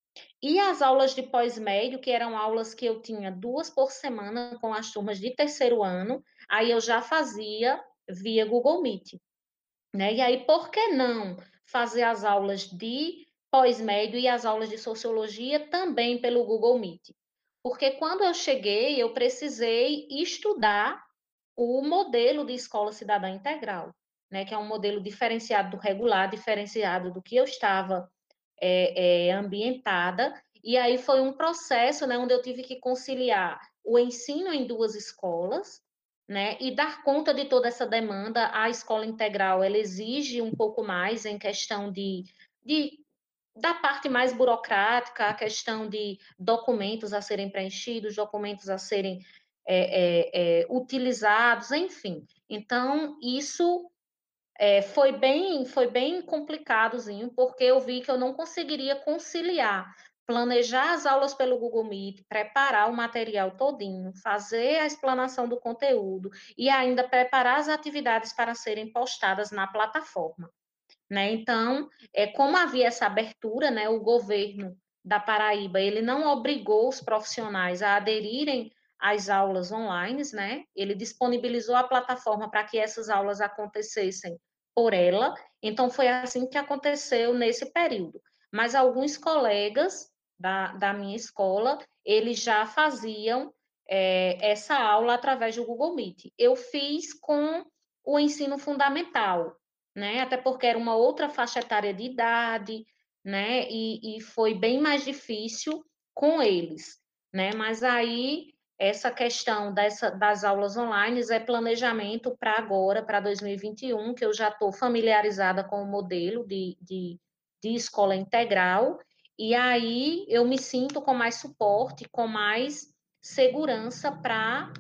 E as aulas de pós-médio, que eram aulas que eu tinha duas por semana com as turmas de terceiro ano, aí eu já fazia via Google Meet. Né? E aí, por que não fazer as aulas de pós-médio e as aulas de sociologia também pelo Google Meet? Porque quando eu cheguei, eu precisei estudar o modelo de escola cidadã integral, né? Que é um modelo diferenciado do regular, diferenciado do que eu estava é, é, ambientada, e aí foi um processo, né, onde eu tive que conciliar o ensino em duas escolas, né, e dar conta de toda essa demanda. A escola integral, ela exige um pouco mais em questão de, de da parte mais burocrática, a questão de documentos a serem preenchidos, documentos a serem é, é, é, utilizados, enfim. Então, isso é, foi bem, foi bem complicadozinho, porque eu vi que eu não conseguiria conciliar, planejar as aulas pelo Google Meet, preparar o material todinho, fazer a explanação do conteúdo e ainda preparar as atividades para serem postadas na plataforma. Né? Então, é, como havia essa abertura, né, o governo da Paraíba, ele não obrigou os profissionais a aderirem às aulas online, né? Ele disponibilizou a plataforma para que essas aulas acontecessem por ela, então foi assim que aconteceu nesse período. Mas alguns colegas da, da minha escola, eles já faziam é, essa aula através do Google Meet. Eu fiz com o ensino fundamental, né? Até porque era uma outra faixa etária de idade, né? E, e foi bem mais difícil com eles, né? Mas aí essa questão dessa, das aulas online é planejamento para agora, para dois mil e vinte e um, que eu já estou familiarizada com o modelo de, de, de escola integral, e aí eu me sinto com mais suporte, com mais segurança para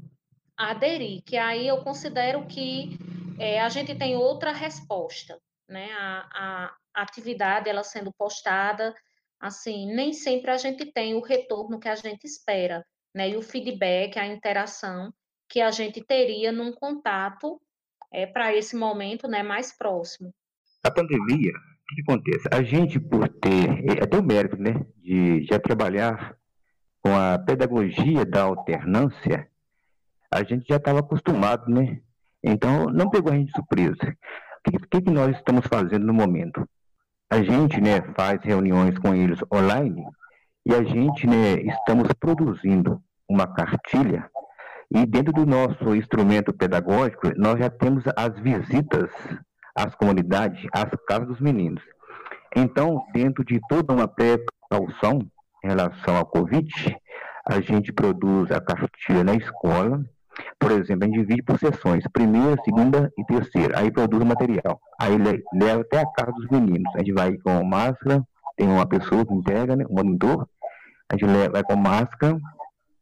aderir, que aí eu considero que é, a gente tem outra resposta, né? A, a atividade, ela sendo postada, assim, nem sempre a gente tem o retorno que a gente espera, né? E o feedback, a interação que a gente teria num contato é, para esse momento, né, mais próximo. A pandemia, o que, que acontece? A gente, por ter, até o mérito, né, de já trabalhar com a pedagogia da alternância, a gente já estava acostumado, né? Então, não pegou a gente de surpresa. O que, que, que nós estamos fazendo no momento? A gente, né, faz reuniões com eles online e a gente, né, estamos produzindo uma cartilha e dentro do nosso instrumento pedagógico, nós já temos as visitas às comunidades, às casas dos meninos. Então, dentro de toda uma precaução em relação ao Covid, a gente produz a cartilha na escola. Por exemplo, a gente divide por sessões, primeira, segunda e terceira, aí produz o material, aí leva até a casa dos meninos, a gente vai com máscara, tem uma pessoa que entrega, né, um monitor, a gente leva, vai com máscara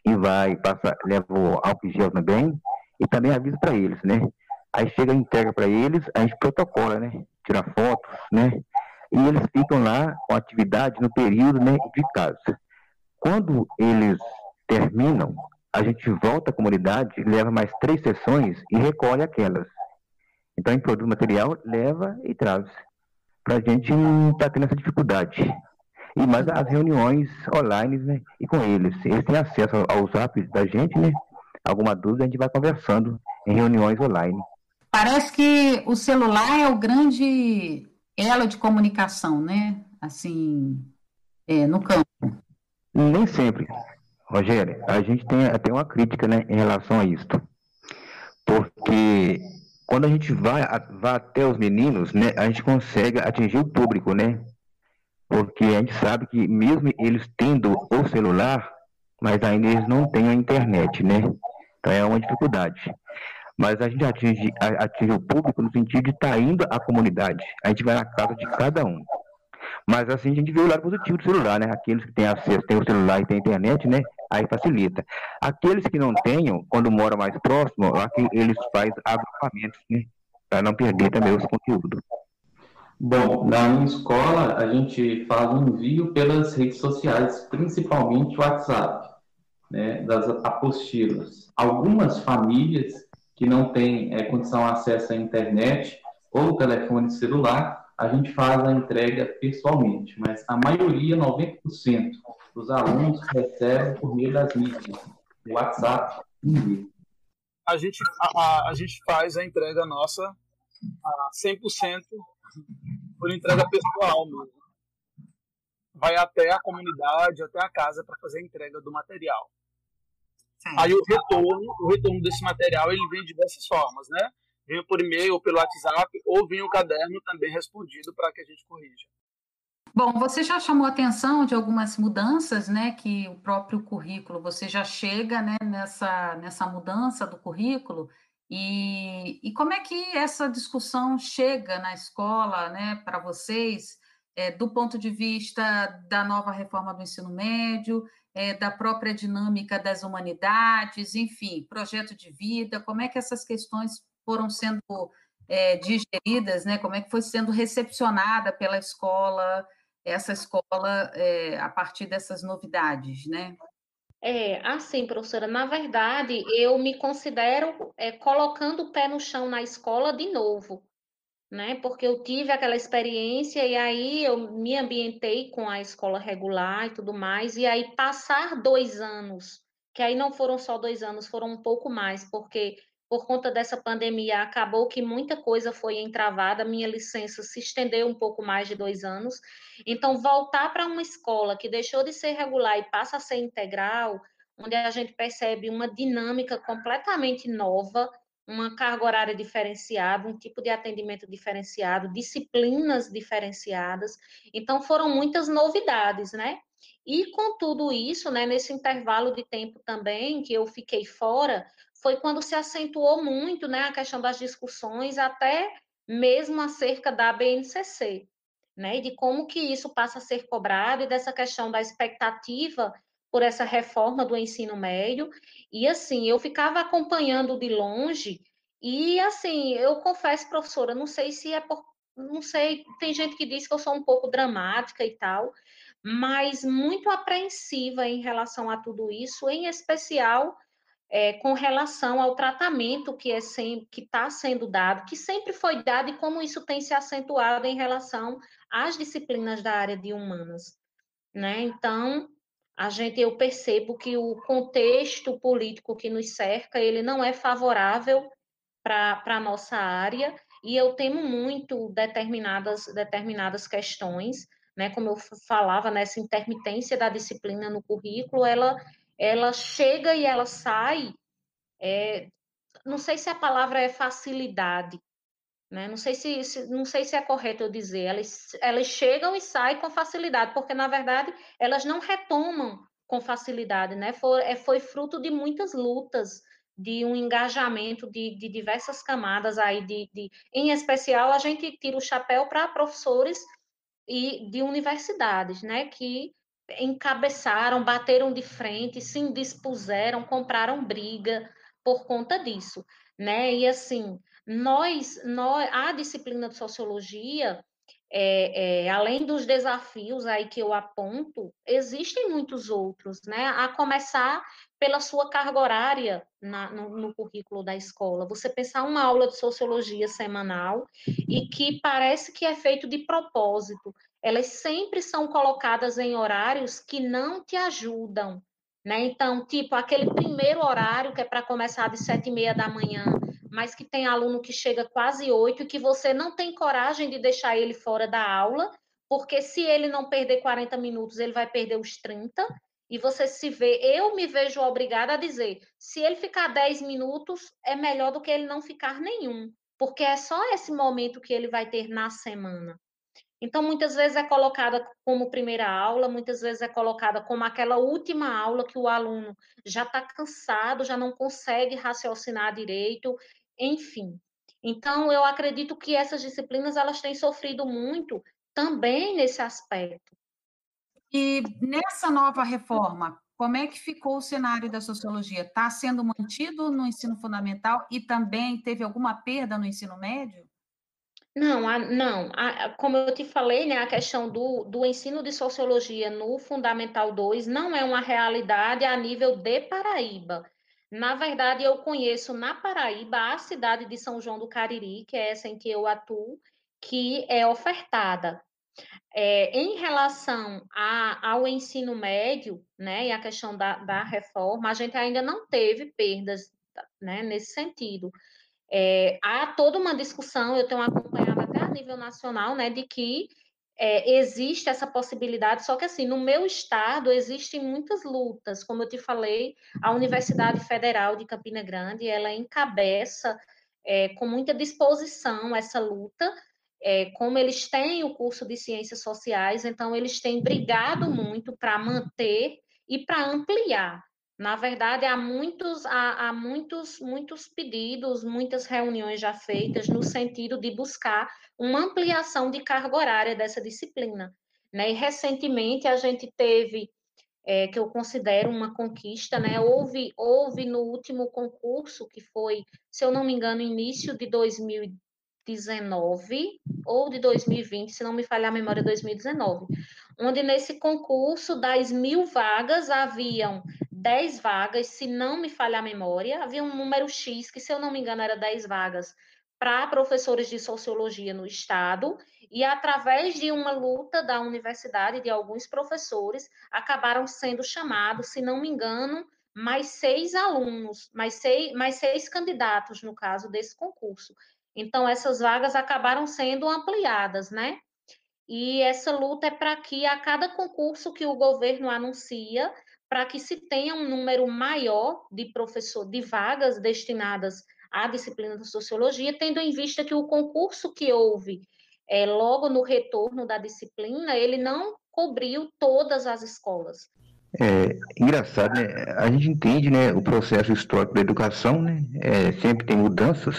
e vai, passa, leva o álcool gel também, e também avisa para eles, né? Aí chega a entrega para eles, a gente protocola, né? Tira fotos, né? E eles ficam lá com atividade no período, né, de casa. Quando eles terminam, a gente volta à comunidade, leva mais três sessões e recolhe aquelas. Então, em produto material, leva e traz. Para a gente não estar tá tendo essa dificuldade. E mais as reuniões online, né? E com eles. Eles têm acesso ao zap da gente, né? Alguma dúvida, a gente vai conversando em reuniões online. Parece que o celular é o grande elo de comunicação, né? Assim, é, no campo. Nem sempre, Rogério. A gente tem até uma crítica, né, em relação a isso. Porque quando a gente vai, vai até os meninos, né, a gente consegue atingir o público, né? Porque a gente sabe que mesmo eles tendo o celular, mas ainda eles não têm a internet, né? Então é uma dificuldade. Mas a gente atinge, atinge o público no sentido de estar tá indo à comunidade. A gente vai na casa de cada um. Mas assim a gente vê o lado positivo do celular, né? Aqueles que têm acesso, têm o celular e têm internet, né? Aí facilita. Aqueles que não tenham, quando moram mais próximo, aqui eles fazem agrupamentos, né? Para não perder também os conteúdos. Bom, na minha escola a gente faz um envio pelas redes sociais, principalmente o WhatsApp, né, das apostilas. Algumas famílias que não têm é, condição de acesso à internet ou telefone celular, a gente faz a entrega pessoalmente, mas a maioria, noventa por cento dos alunos recebem por meio das mídias, WhatsApp e e-mail. A gente, a, a, a gente faz a entrega nossa a cem por cento por entrega pessoal mesmo. Vai até a comunidade, até a casa para fazer a entrega do material. Sim. Aí o retorno, o retorno desse material ele vem de diversas formas, né? Vem por e-mail, ou pelo WhatsApp, ou vem o caderno também respondido para que a gente corrija. Bom, você já chamou a atenção de algumas mudanças, né, que o próprio currículo, você já chega, né, nessa, nessa mudança do currículo, e, e como é que essa discussão chega na escola, né, para vocês, é, do ponto de vista da nova reforma do ensino médio, é, da própria dinâmica das humanidades, enfim, projeto de vida, como é que essas questões foram sendo é, digeridas, né, como é que foi sendo recepcionada pela escola, essa escola é, a partir dessas novidades, né? É, assim, professora, na verdade, eu me considero é, colocando o pé no chão na escola de novo, né? Porque eu tive aquela experiência e aí eu me ambientei com a escola regular e tudo mais, e aí passar dois anos, que aí não foram só dois anos, foram um pouco mais, porque por conta dessa pandemia acabou que muita coisa foi entravada, minha licença se estendeu um pouco mais de dois anos, então voltar para uma escola que deixou de ser regular e passa a ser integral, onde a gente percebe uma dinâmica completamente nova, uma carga horária diferenciada, um tipo de atendimento diferenciado, disciplinas diferenciadas. Então, foram muitas novidades, né? E com tudo isso, né, nesse intervalo de tempo também que eu fiquei fora, foi quando se acentuou muito, né, a questão das discussões, até mesmo acerca da B N C C, né, e de como que isso passa a ser cobrado e dessa questão da expectativa por essa reforma do ensino médio, e assim, eu ficava acompanhando de longe, e assim, eu confesso, professora, não sei se é por, não sei, tem gente que diz que eu sou um pouco dramática e tal, mas muito apreensiva em relação a tudo isso, em especial é, com relação ao tratamento que é que está sendo dado, que sempre foi dado, e como isso tem se acentuado em relação às disciplinas da área de humanas, né? Então, a gente, eu percebo que o contexto político que nos cerca, ele não é favorável para a nossa área, e eu temo muito determinadas, determinadas questões, né? Como eu falava, nessa intermitência da disciplina no currículo, ela, ela chega e ela sai, é, não sei se a palavra é facilidade, né? Não sei se, se, não sei se é correto eu dizer, elas, elas chegam e saem com facilidade, porque, na verdade, elas não retomam com facilidade, né? Foi, é, foi fruto de muitas lutas, de um engajamento de, de diversas camadas aí, de, de, em especial, a gente tira o chapéu para professores e de universidades, né? Que encabeçaram, bateram de frente, se indispuseram, compraram briga por conta disso, né? E assim, nós, nós a disciplina de sociologia, é, é, além dos desafios aí que eu aponto, existem muitos outros, né? A começar pela sua carga horária na, no, no currículo da escola. Você pensar uma aula de sociologia semanal e que parece que é feito de propósito. Elas sempre são colocadas em horários que não te ajudam, né? Então, tipo, aquele primeiro horário que é para começar de sete e meia da manhã, mas que tem aluno que chega quase oito e que você não tem coragem de deixar ele fora da aula, porque se ele não perder quarenta minutos, ele vai perder os trinta, e você se vê, eu me vejo obrigada a dizer, se ele ficar dez minutos, é melhor do que ele não ficar nenhum, porque é só esse momento que ele vai ter na semana. Então, muitas vezes é colocada como primeira aula, muitas vezes é colocada como aquela última aula que o aluno já está cansado, já não consegue raciocinar direito, enfim. Então, eu acredito que essas disciplinas elas têm sofrido muito também nesse aspecto. E nessa nova reforma, como é que ficou o cenário da sociologia? Está sendo mantido no ensino fundamental e também teve alguma perda no ensino médio? Não, a, não. A, como eu te falei, né, a questão do, do ensino de sociologia no Fundamental dois não é uma realidade a nível de Paraíba. Na verdade, eu conheço na Paraíba a cidade de São João do Cariri, que é essa em que eu atuo, que é ofertada. É, em relação a, ao ensino médio, né, e a questão da, da reforma, a gente ainda não teve perdas, né, nesse sentido. É, há toda uma discussão, eu tenho acompanhado até a nível nacional, né, de que é, existe essa possibilidade, só que assim, no meu estado existem muitas lutas, como eu te falei, a Universidade Federal de Campina Grande, ela encabeça é, com muita disposição essa luta, é, como eles têm o curso de Ciências Sociais, então eles têm brigado muito para manter e para ampliar. Na verdade, há muitos, há, há muitos, muitos pedidos, muitas reuniões já feitas no sentido de buscar uma ampliação de carga horária dessa disciplina, né? E recentemente a gente teve, é, que eu considero uma conquista, né? Houve, houve no último concurso, que foi, se eu não me engano, início de dois mil e dezenove ou de dois mil e vinte, se não me falhar a memória, dois mil e dezenove, onde nesse concurso das mil vagas haviam dez vagas, se não me falhar a memória, havia um número X, que se eu não me engano era dez vagas, para professores de sociologia no estado, e através de uma luta da universidade, de alguns professores, acabaram sendo chamados, se não me engano, mais seis alunos, mais seis, mais seis candidatos, no caso desse concurso. Então, essas vagas acabaram sendo ampliadas, né? E essa luta é para que a cada concurso que o governo anuncia, para que se tenha um número maior de professor, de vagas destinadas à disciplina de sociologia, tendo em vista que o concurso que houve é, logo no retorno da disciplina, ele não cobriu todas as escolas. É engraçado, né? A gente entende, né, o processo histórico da educação, né? É, sempre tem mudanças,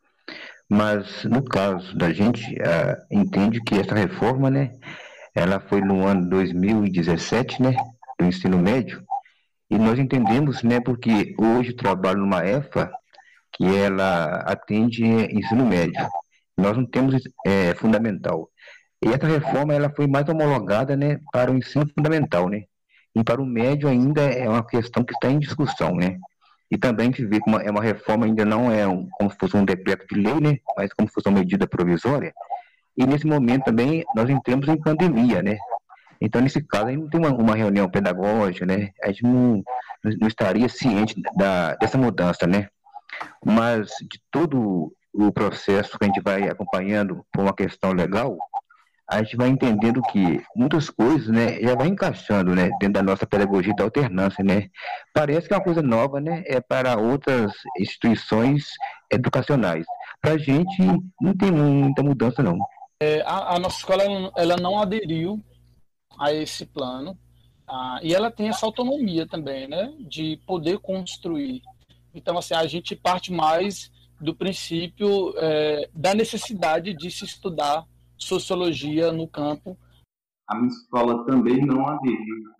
mas no caso da gente, a, entende que essa reforma, né, ela foi no ano dois mil e dezessete, né, do ensino médio, e nós entendemos, né, porque hoje trabalho numa E F A que ela atende ensino médio. Nós não temos é, fundamental. E essa reforma ela foi mais homologada, né, para o ensino fundamental, né? E para o médio ainda é uma questão que está em discussão, né? E também a gente vê que uma, é uma reforma ainda não é um, como se fosse um decreto de lei, né? Mas como se fosse uma medida provisória. E nesse momento também nós entramos em pandemia, né? Então, nesse caso, aí não tem uma, uma reunião pedagógica, né? A gente não, não estaria ciente da, dessa mudança, né? Mas de todo o processo que a gente vai acompanhando por uma questão legal, a gente vai entendendo que muitas coisas, né, já vai encaixando, né, dentro da nossa pedagogia da alternância, né. Parece que é uma coisa nova, né, é para outras instituições educacionais. Para a gente não tem muita mudança, não. É, a, a nossa escola ela não aderiu a esse plano, ah, e ela tem essa autonomia também, né, de poder construir. Então, assim, a gente parte mais do princípio é, da necessidade de se estudar sociologia no campo. A minha escola também não aderiu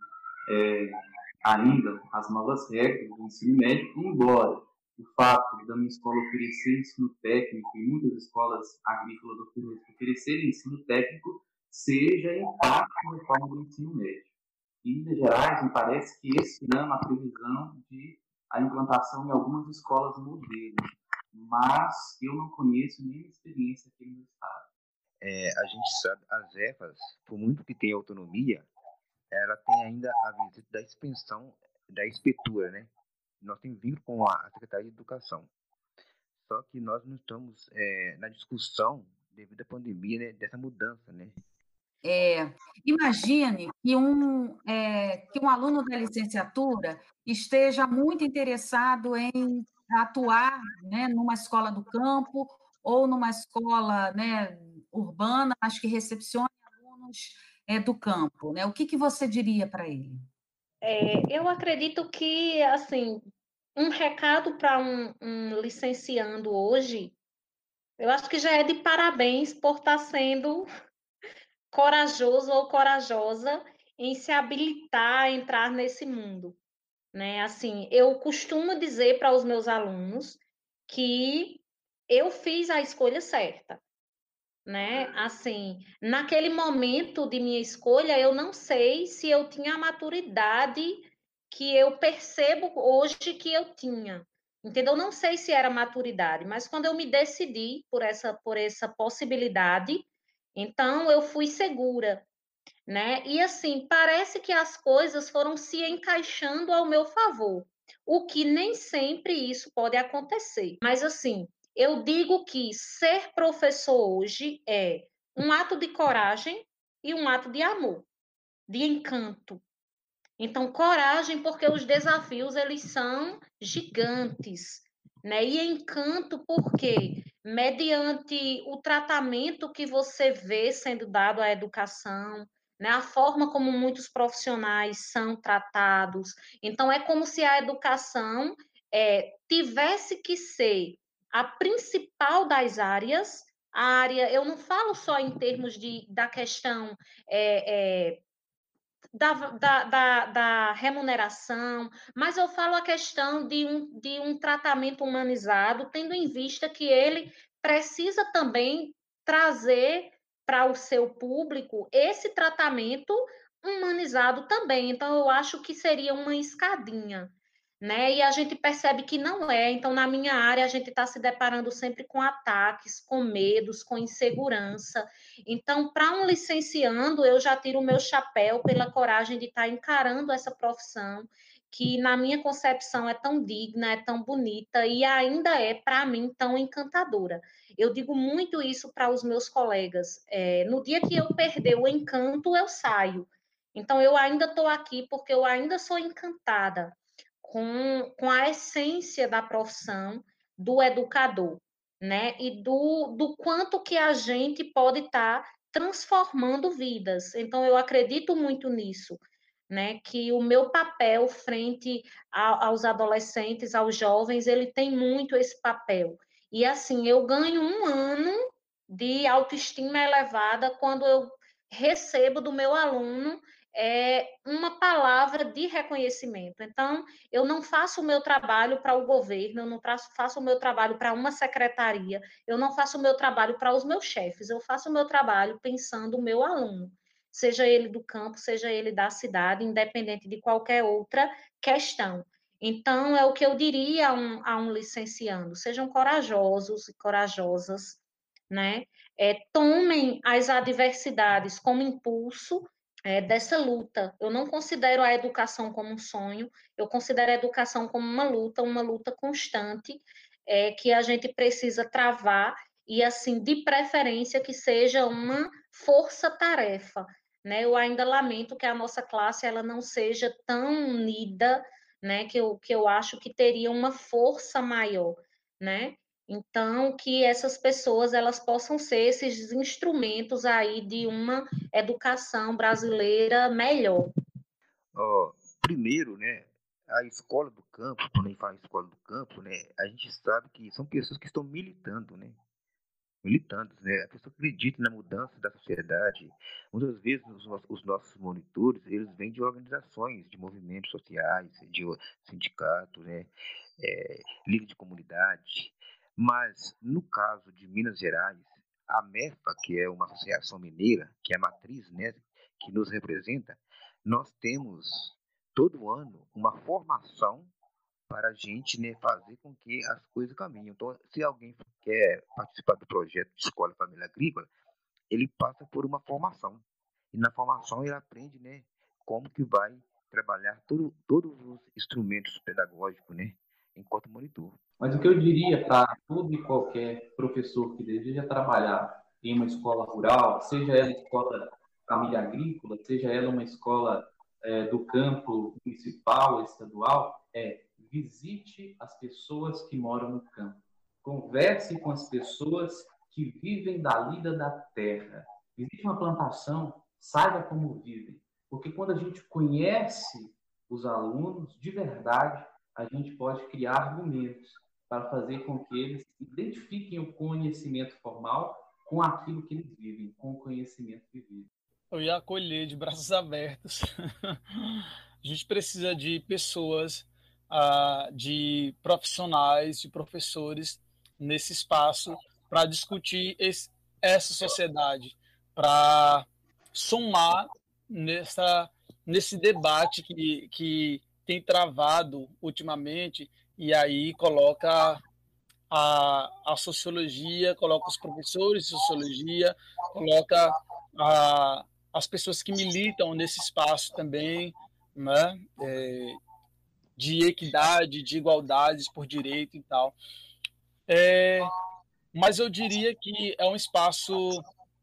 é, ainda as novas regras do ensino médio, embora o fato da minha escola oferecer ensino técnico e muitas escolas agrícolas oferecerem ensino técnico, seja em parte uma reforma do ensino médio. Em Minas Gerais, me parece que esse ano a previsão de a implantação em algumas escolas modelo, mas eu não conheço nenhuma experiência aqui no estado. É, a gente sabe, as E F As, por muito que tenha autonomia, ela tem ainda a visita da expensão da inspetora, né? Nós temos vindo com a Secretaria de Educação. Só que nós não estamos é, na discussão, devido à pandemia, né, dessa mudança, né? É, imagine que um, é, que um aluno da licenciatura esteja muito interessado em atuar, né, numa escola do campo ou numa escola, né, urbana, mas que recepcione alunos, é, do campo, né? O que que você diria para ele? É, eu acredito que, assim, um recado para um, um licenciando hoje, eu acho que já é de parabéns por estar sendo corajoso ou corajosa em se habilitar a entrar nesse mundo, né? Assim, eu costumo dizer para os meus alunos que eu fiz a escolha certa, né? Assim, naquele momento de minha escolha, eu não sei se eu tinha a maturidade que eu percebo hoje que eu tinha. Entendeu? Eu não sei se era maturidade, mas quando eu me decidi por essa por essa possibilidade, então eu fui segura, né? E assim, parece que as coisas foram se encaixando ao meu favor, o que nem sempre isso pode acontecer. Mas assim, eu digo que ser professor hoje é um ato de coragem e um ato de amor, de encanto. Então, coragem, porque os desafios eles são gigantes, né? E encanto, porque mediante o tratamento que você vê sendo dado à educação, né? A forma como muitos profissionais são tratados. Então, é como se a educação é, tivesse que ser a principal das áreas. A área, eu não falo só em termos de, da questão é, é, da, da, da, da remuneração, mas eu falo a questão de um, de um tratamento humanizado, tendo em vista que ele precisa também trazer para o seu público esse tratamento humanizado também. Então, eu acho que seria uma escadinha, né? E a gente percebe que não é. Então, na minha área, a gente está se deparando sempre com ataques, com medos, com insegurança. Então, para um licenciando, eu já tiro o meu chapéu pela coragem de estar tá encarando essa profissão, que na minha concepção é tão digna, é tão bonita e ainda é, para mim, tão encantadora. Eu digo muito isso para os meus colegas. É, no dia que eu perder o encanto, eu saio. Então, eu ainda estou aqui porque eu ainda sou encantada com, com a essência da profissão do educador, né? E do, do quanto que a gente pode estar tá transformando vidas. Então, eu acredito muito nisso, né? Que o meu papel frente a, aos adolescentes, aos jovens, ele tem muito esse papel. E assim, eu ganho um ano de autoestima elevada quando eu recebo do meu aluno é, uma palavra de reconhecimento. Então, eu não faço o meu trabalho para o governo, eu não faço o meu trabalho para uma secretaria, eu não faço o meu trabalho para os meus chefes, eu faço o meu trabalho pensando o meu aluno, seja ele do campo, seja ele da cidade, independente de qualquer outra questão. Então, é o que eu diria a um, a um licenciando: sejam corajosos e corajosas, né? É, tomem as adversidades como impulso é, dessa luta. Eu não considero a educação como um sonho, eu considero a educação como uma luta, uma luta constante, é, que a gente precisa travar e, assim, de preferência, que seja uma força-tarefa, né? Eu ainda lamento que a nossa classe ela não seja tão unida, né? Que eu, que eu acho que teria uma força maior, né? Então, que essas pessoas elas possam ser esses instrumentos aí de uma educação brasileira melhor. Ó, primeiro, né, a escola do campo, quando a gente fala em escola do campo, né, a gente sabe que são pessoas que estão militando, né? militantes, né? A pessoa acredita na mudança da sociedade. Muitas vezes os, nossos- os nossos monitores, eles vêm de organizações, de movimentos sociais, de o- sindicatos, né? É, líder de comunidade. Mas, no caso de Minas Gerais, a MEFA, que é uma associação mineira, que é a matriz, né, que nos representa, nós temos todo ano uma formação para a gente, né, fazer com que as coisas caminhem. Então, se alguém quer participar do projeto de Escola e Família Agrícola, ele passa por uma formação. E na formação ele aprende, né, como que vai trabalhar todo, todos os instrumentos pedagógicos, né, enquanto monitor. Mas o que eu diria para todo e qualquer professor que deseja trabalhar em uma escola rural, seja ela escola família agrícola, seja ela uma escola é, do campo municipal, estadual, é visite as pessoas que moram no campo. Converse com as pessoas que vivem da lida da terra. Visite uma plantação, saiba como vivem. Porque quando a gente conhece os alunos de verdade, a gente pode criar argumentos para fazer com que eles identifiquem o conhecimento formal com aquilo que eles vivem, com o conhecimento vivido. Eu ia acolher de braços abertos. A gente precisa de pessoas, ah, de profissionais, de professores nesse espaço para discutir esse, essa sociedade, para somar nessa, nesse debate que, que tem travado ultimamente, e aí coloca a, a sociologia, coloca os professores de sociologia, coloca a, as pessoas que militam nesse espaço também, né, é, de equidade, de igualdades por direito e tal. É, mas eu diria que é um espaço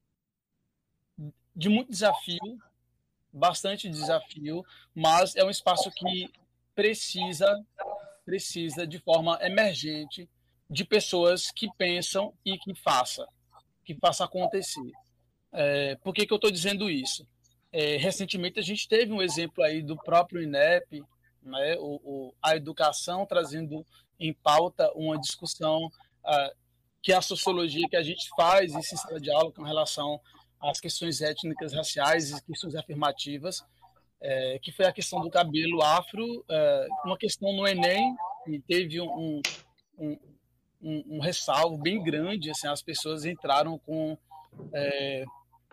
de muito desafio, bastante desafio, mas é um espaço que precisa, precisa de forma emergente de pessoas que pensam e que façam, que façam acontecer. É, por que, que eu estou dizendo isso? É, recentemente a gente teve um exemplo aí do próprio INEP, né, o, o, a educação trazendo em pauta uma discussão uh, que a sociologia que a gente faz em sala de aula com relação às questões étnicas, raciais e questões afirmativas, é, que foi a questão do cabelo afro, é, uma questão no Enem, e teve um, um, um, um ressalvo bem grande, assim, as pessoas entraram com é,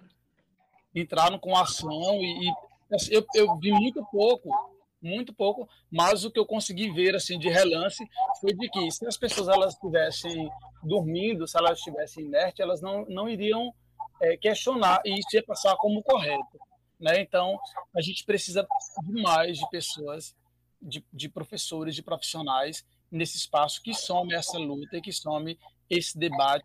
entraram com ação e, e assim, eu, eu vi muito pouco, muito pouco, mas o que eu consegui ver assim de relance foi de que se as pessoas elas estivessem dormindo, se elas estivessem inertes, elas não, não iriam é, questionar e isso ia passar como correto, né? Então a gente precisa demais de pessoas, de, de professores, de profissionais nesse espaço que some essa luta e que some esse debate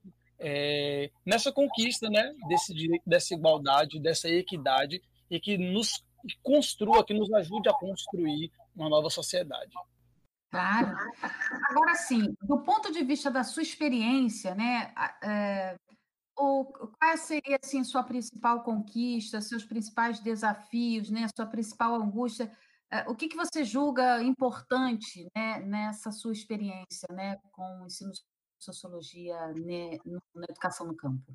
é, nessa conquista, né, desse direito, dessa igualdade, dessa equidade e que nos construa, que nos ajude a construir uma nova sociedade. Claro. Agora, sim, do ponto de vista da sua experiência, né, é, o, qual seria assim sua principal conquista, seus principais desafios, né, sua principal angústia? É, o que, que você julga importante, né, nessa sua experiência, né, com o ensino de sociologia, né, na educação no campo?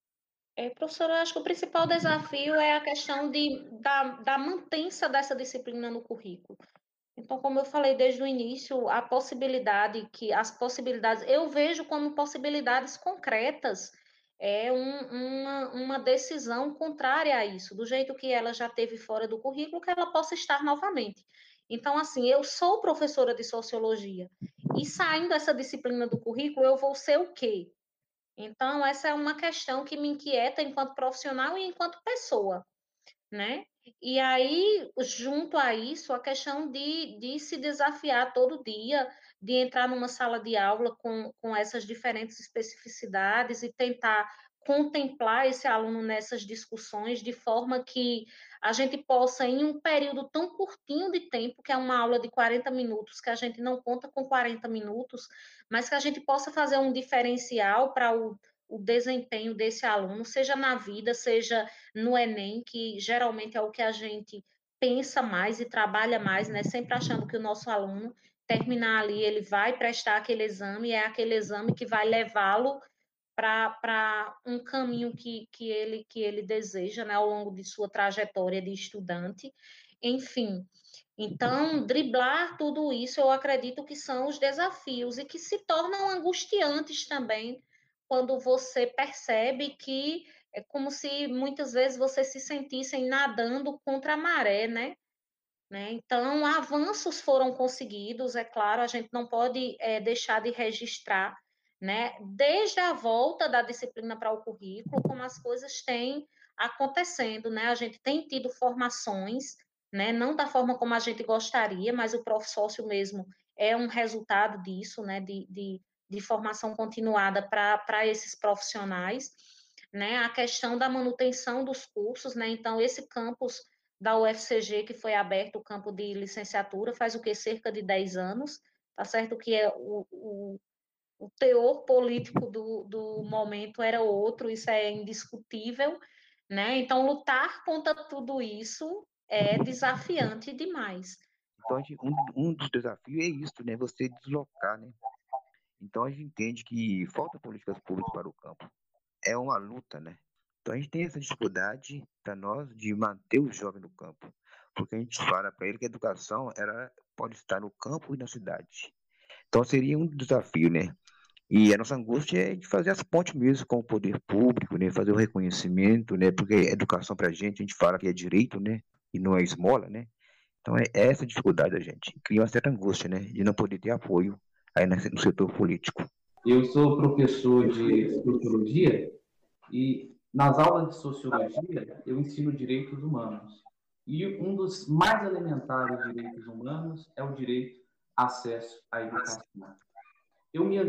É, professora, eu acho que o principal desafio é a questão de, da, da mantença dessa disciplina no currículo. Então, como eu falei desde o início, a possibilidade que as possibilidades, eu vejo como possibilidades concretas, é um, uma, uma decisão contrária a isso, do jeito que ela já teve fora do currículo, que ela possa estar novamente. Então, assim, eu sou professora de sociologia, e saindo essa disciplina do currículo, eu vou ser o quê? Então, essa é uma questão que me inquieta enquanto profissional e enquanto pessoa, né? E aí, junto a isso, a questão de, de se desafiar todo dia, de entrar numa sala de aula com, com essas diferentes especificidades e tentar contemplar esse aluno nessas discussões de forma que a gente possa, em um período tão curtinho de tempo, que é uma aula de quarenta minutos, que a gente não conta com quarenta minutos, mas que a gente possa fazer um diferencial para o, o desempenho desse aluno, seja na vida, seja no Enem, que geralmente é o que a gente pensa mais e trabalha mais, né? Sempre achando que o nosso aluno terminar ali, ele vai prestar aquele exame, e é aquele exame que vai levá-lo para um caminho que, que, ele, que ele deseja, né, ao longo de sua trajetória de estudante. Enfim, então, driblar tudo isso, eu acredito que são os desafios e que se tornam angustiantes também quando você percebe que é como se muitas vezes você se sentissem nadando contra a maré, né? Né? Então, avanços foram conseguidos, é claro, a gente não pode é, deixar de registrar, né? Desde a volta da disciplina para o currículo, como as coisas têm acontecendo, né? A gente tem tido formações, né? Não da forma como a gente gostaria, mas o Profsócio mesmo é um resultado disso, né? De, de, de formação continuada para esses profissionais, né? A questão da manutenção dos cursos, né? Então, esse campus da U F C G, que foi aberto o campo de licenciatura, faz o que? Cerca de dez anos, tá certo que é o, o, o teor político do, do momento era outro, isso é indiscutível, né? Então, lutar contra tudo isso é desafiante demais. Então, a gente, um, um dos desafios é isso, né? Você deslocar, né? Então, a gente entende que falta políticas públicas para o campo. É uma luta, né? Então, a gente tem essa dificuldade para nós de manter o jovem no campo. Porque a gente fala para ele que a educação ela pode estar no campo e na cidade. Então, seria um desafio, né? E a nossa angústia é de fazer as pontes mesmo com o poder público, né? Fazer o reconhecimento, né? Porque educação para a gente, a gente fala que é direito, né? E não é esmola, né? Então, é essa dificuldade da gente. Cria uma certa angústia, né? De não poder ter apoio aí no setor político. Eu sou professor de sociologia e nas aulas de sociologia eu ensino direitos humanos. E um dos mais elementares direitos humanos é o direito a acesso à educação. Eu me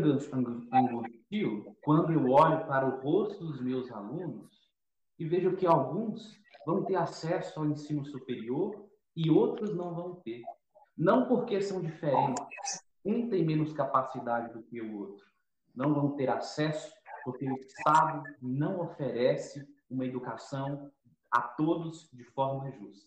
angustio quando eu olho para o rosto dos meus alunos e vejo que alguns vão ter acesso ao ensino superior e outros não vão ter. Não porque são diferentes, um tem menos capacidade do que o outro. Não vão ter acesso porque o Estado não oferece uma educação a todos de forma justa.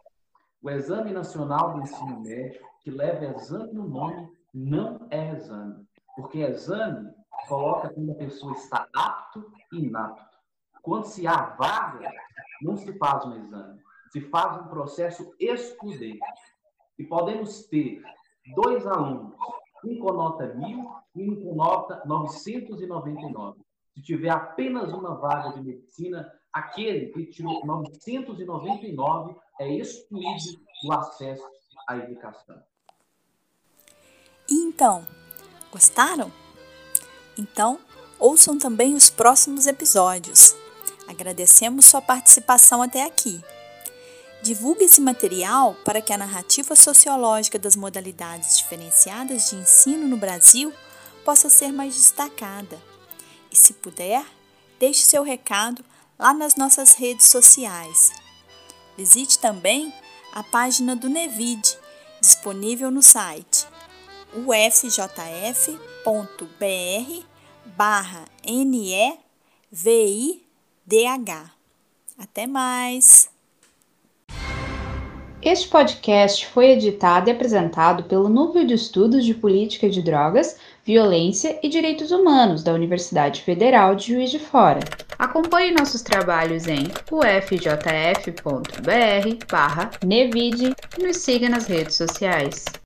O Exame Nacional do Ensino Médio, que leva exame no nome, não é exame. Porque exame coloca quando a pessoa está apto e inapto. Quando se há vaga, não se faz um exame. Se faz um processo excludente. E podemos ter dois alunos, um com nota mil e um com nota novecentos e noventa e nove. Se tiver apenas uma vaga de medicina, aquele que tirou novecentos e noventa e nove é excluído do acesso à educação. Então, gostaram? Então, ouçam também os próximos episódios. Agradecemos sua participação até aqui. Divulgue esse material para que a narrativa sociológica das modalidades diferenciadas de ensino no Brasil possa ser mais destacada. E, se puder, deixe seu recado lá nas nossas redes sociais. Visite também a página do NEVID, disponível no site u f j f ponto b r barra N E V I D H. Até mais! Este podcast foi editado e apresentado pelo Núcleo de Estudos de Política de Drogas, Violência e Direitos Humanos da Universidade Federal de Juiz de Fora. Acompanhe nossos trabalhos em u f j f ponto b r barra NEVID e nos siga nas redes sociais.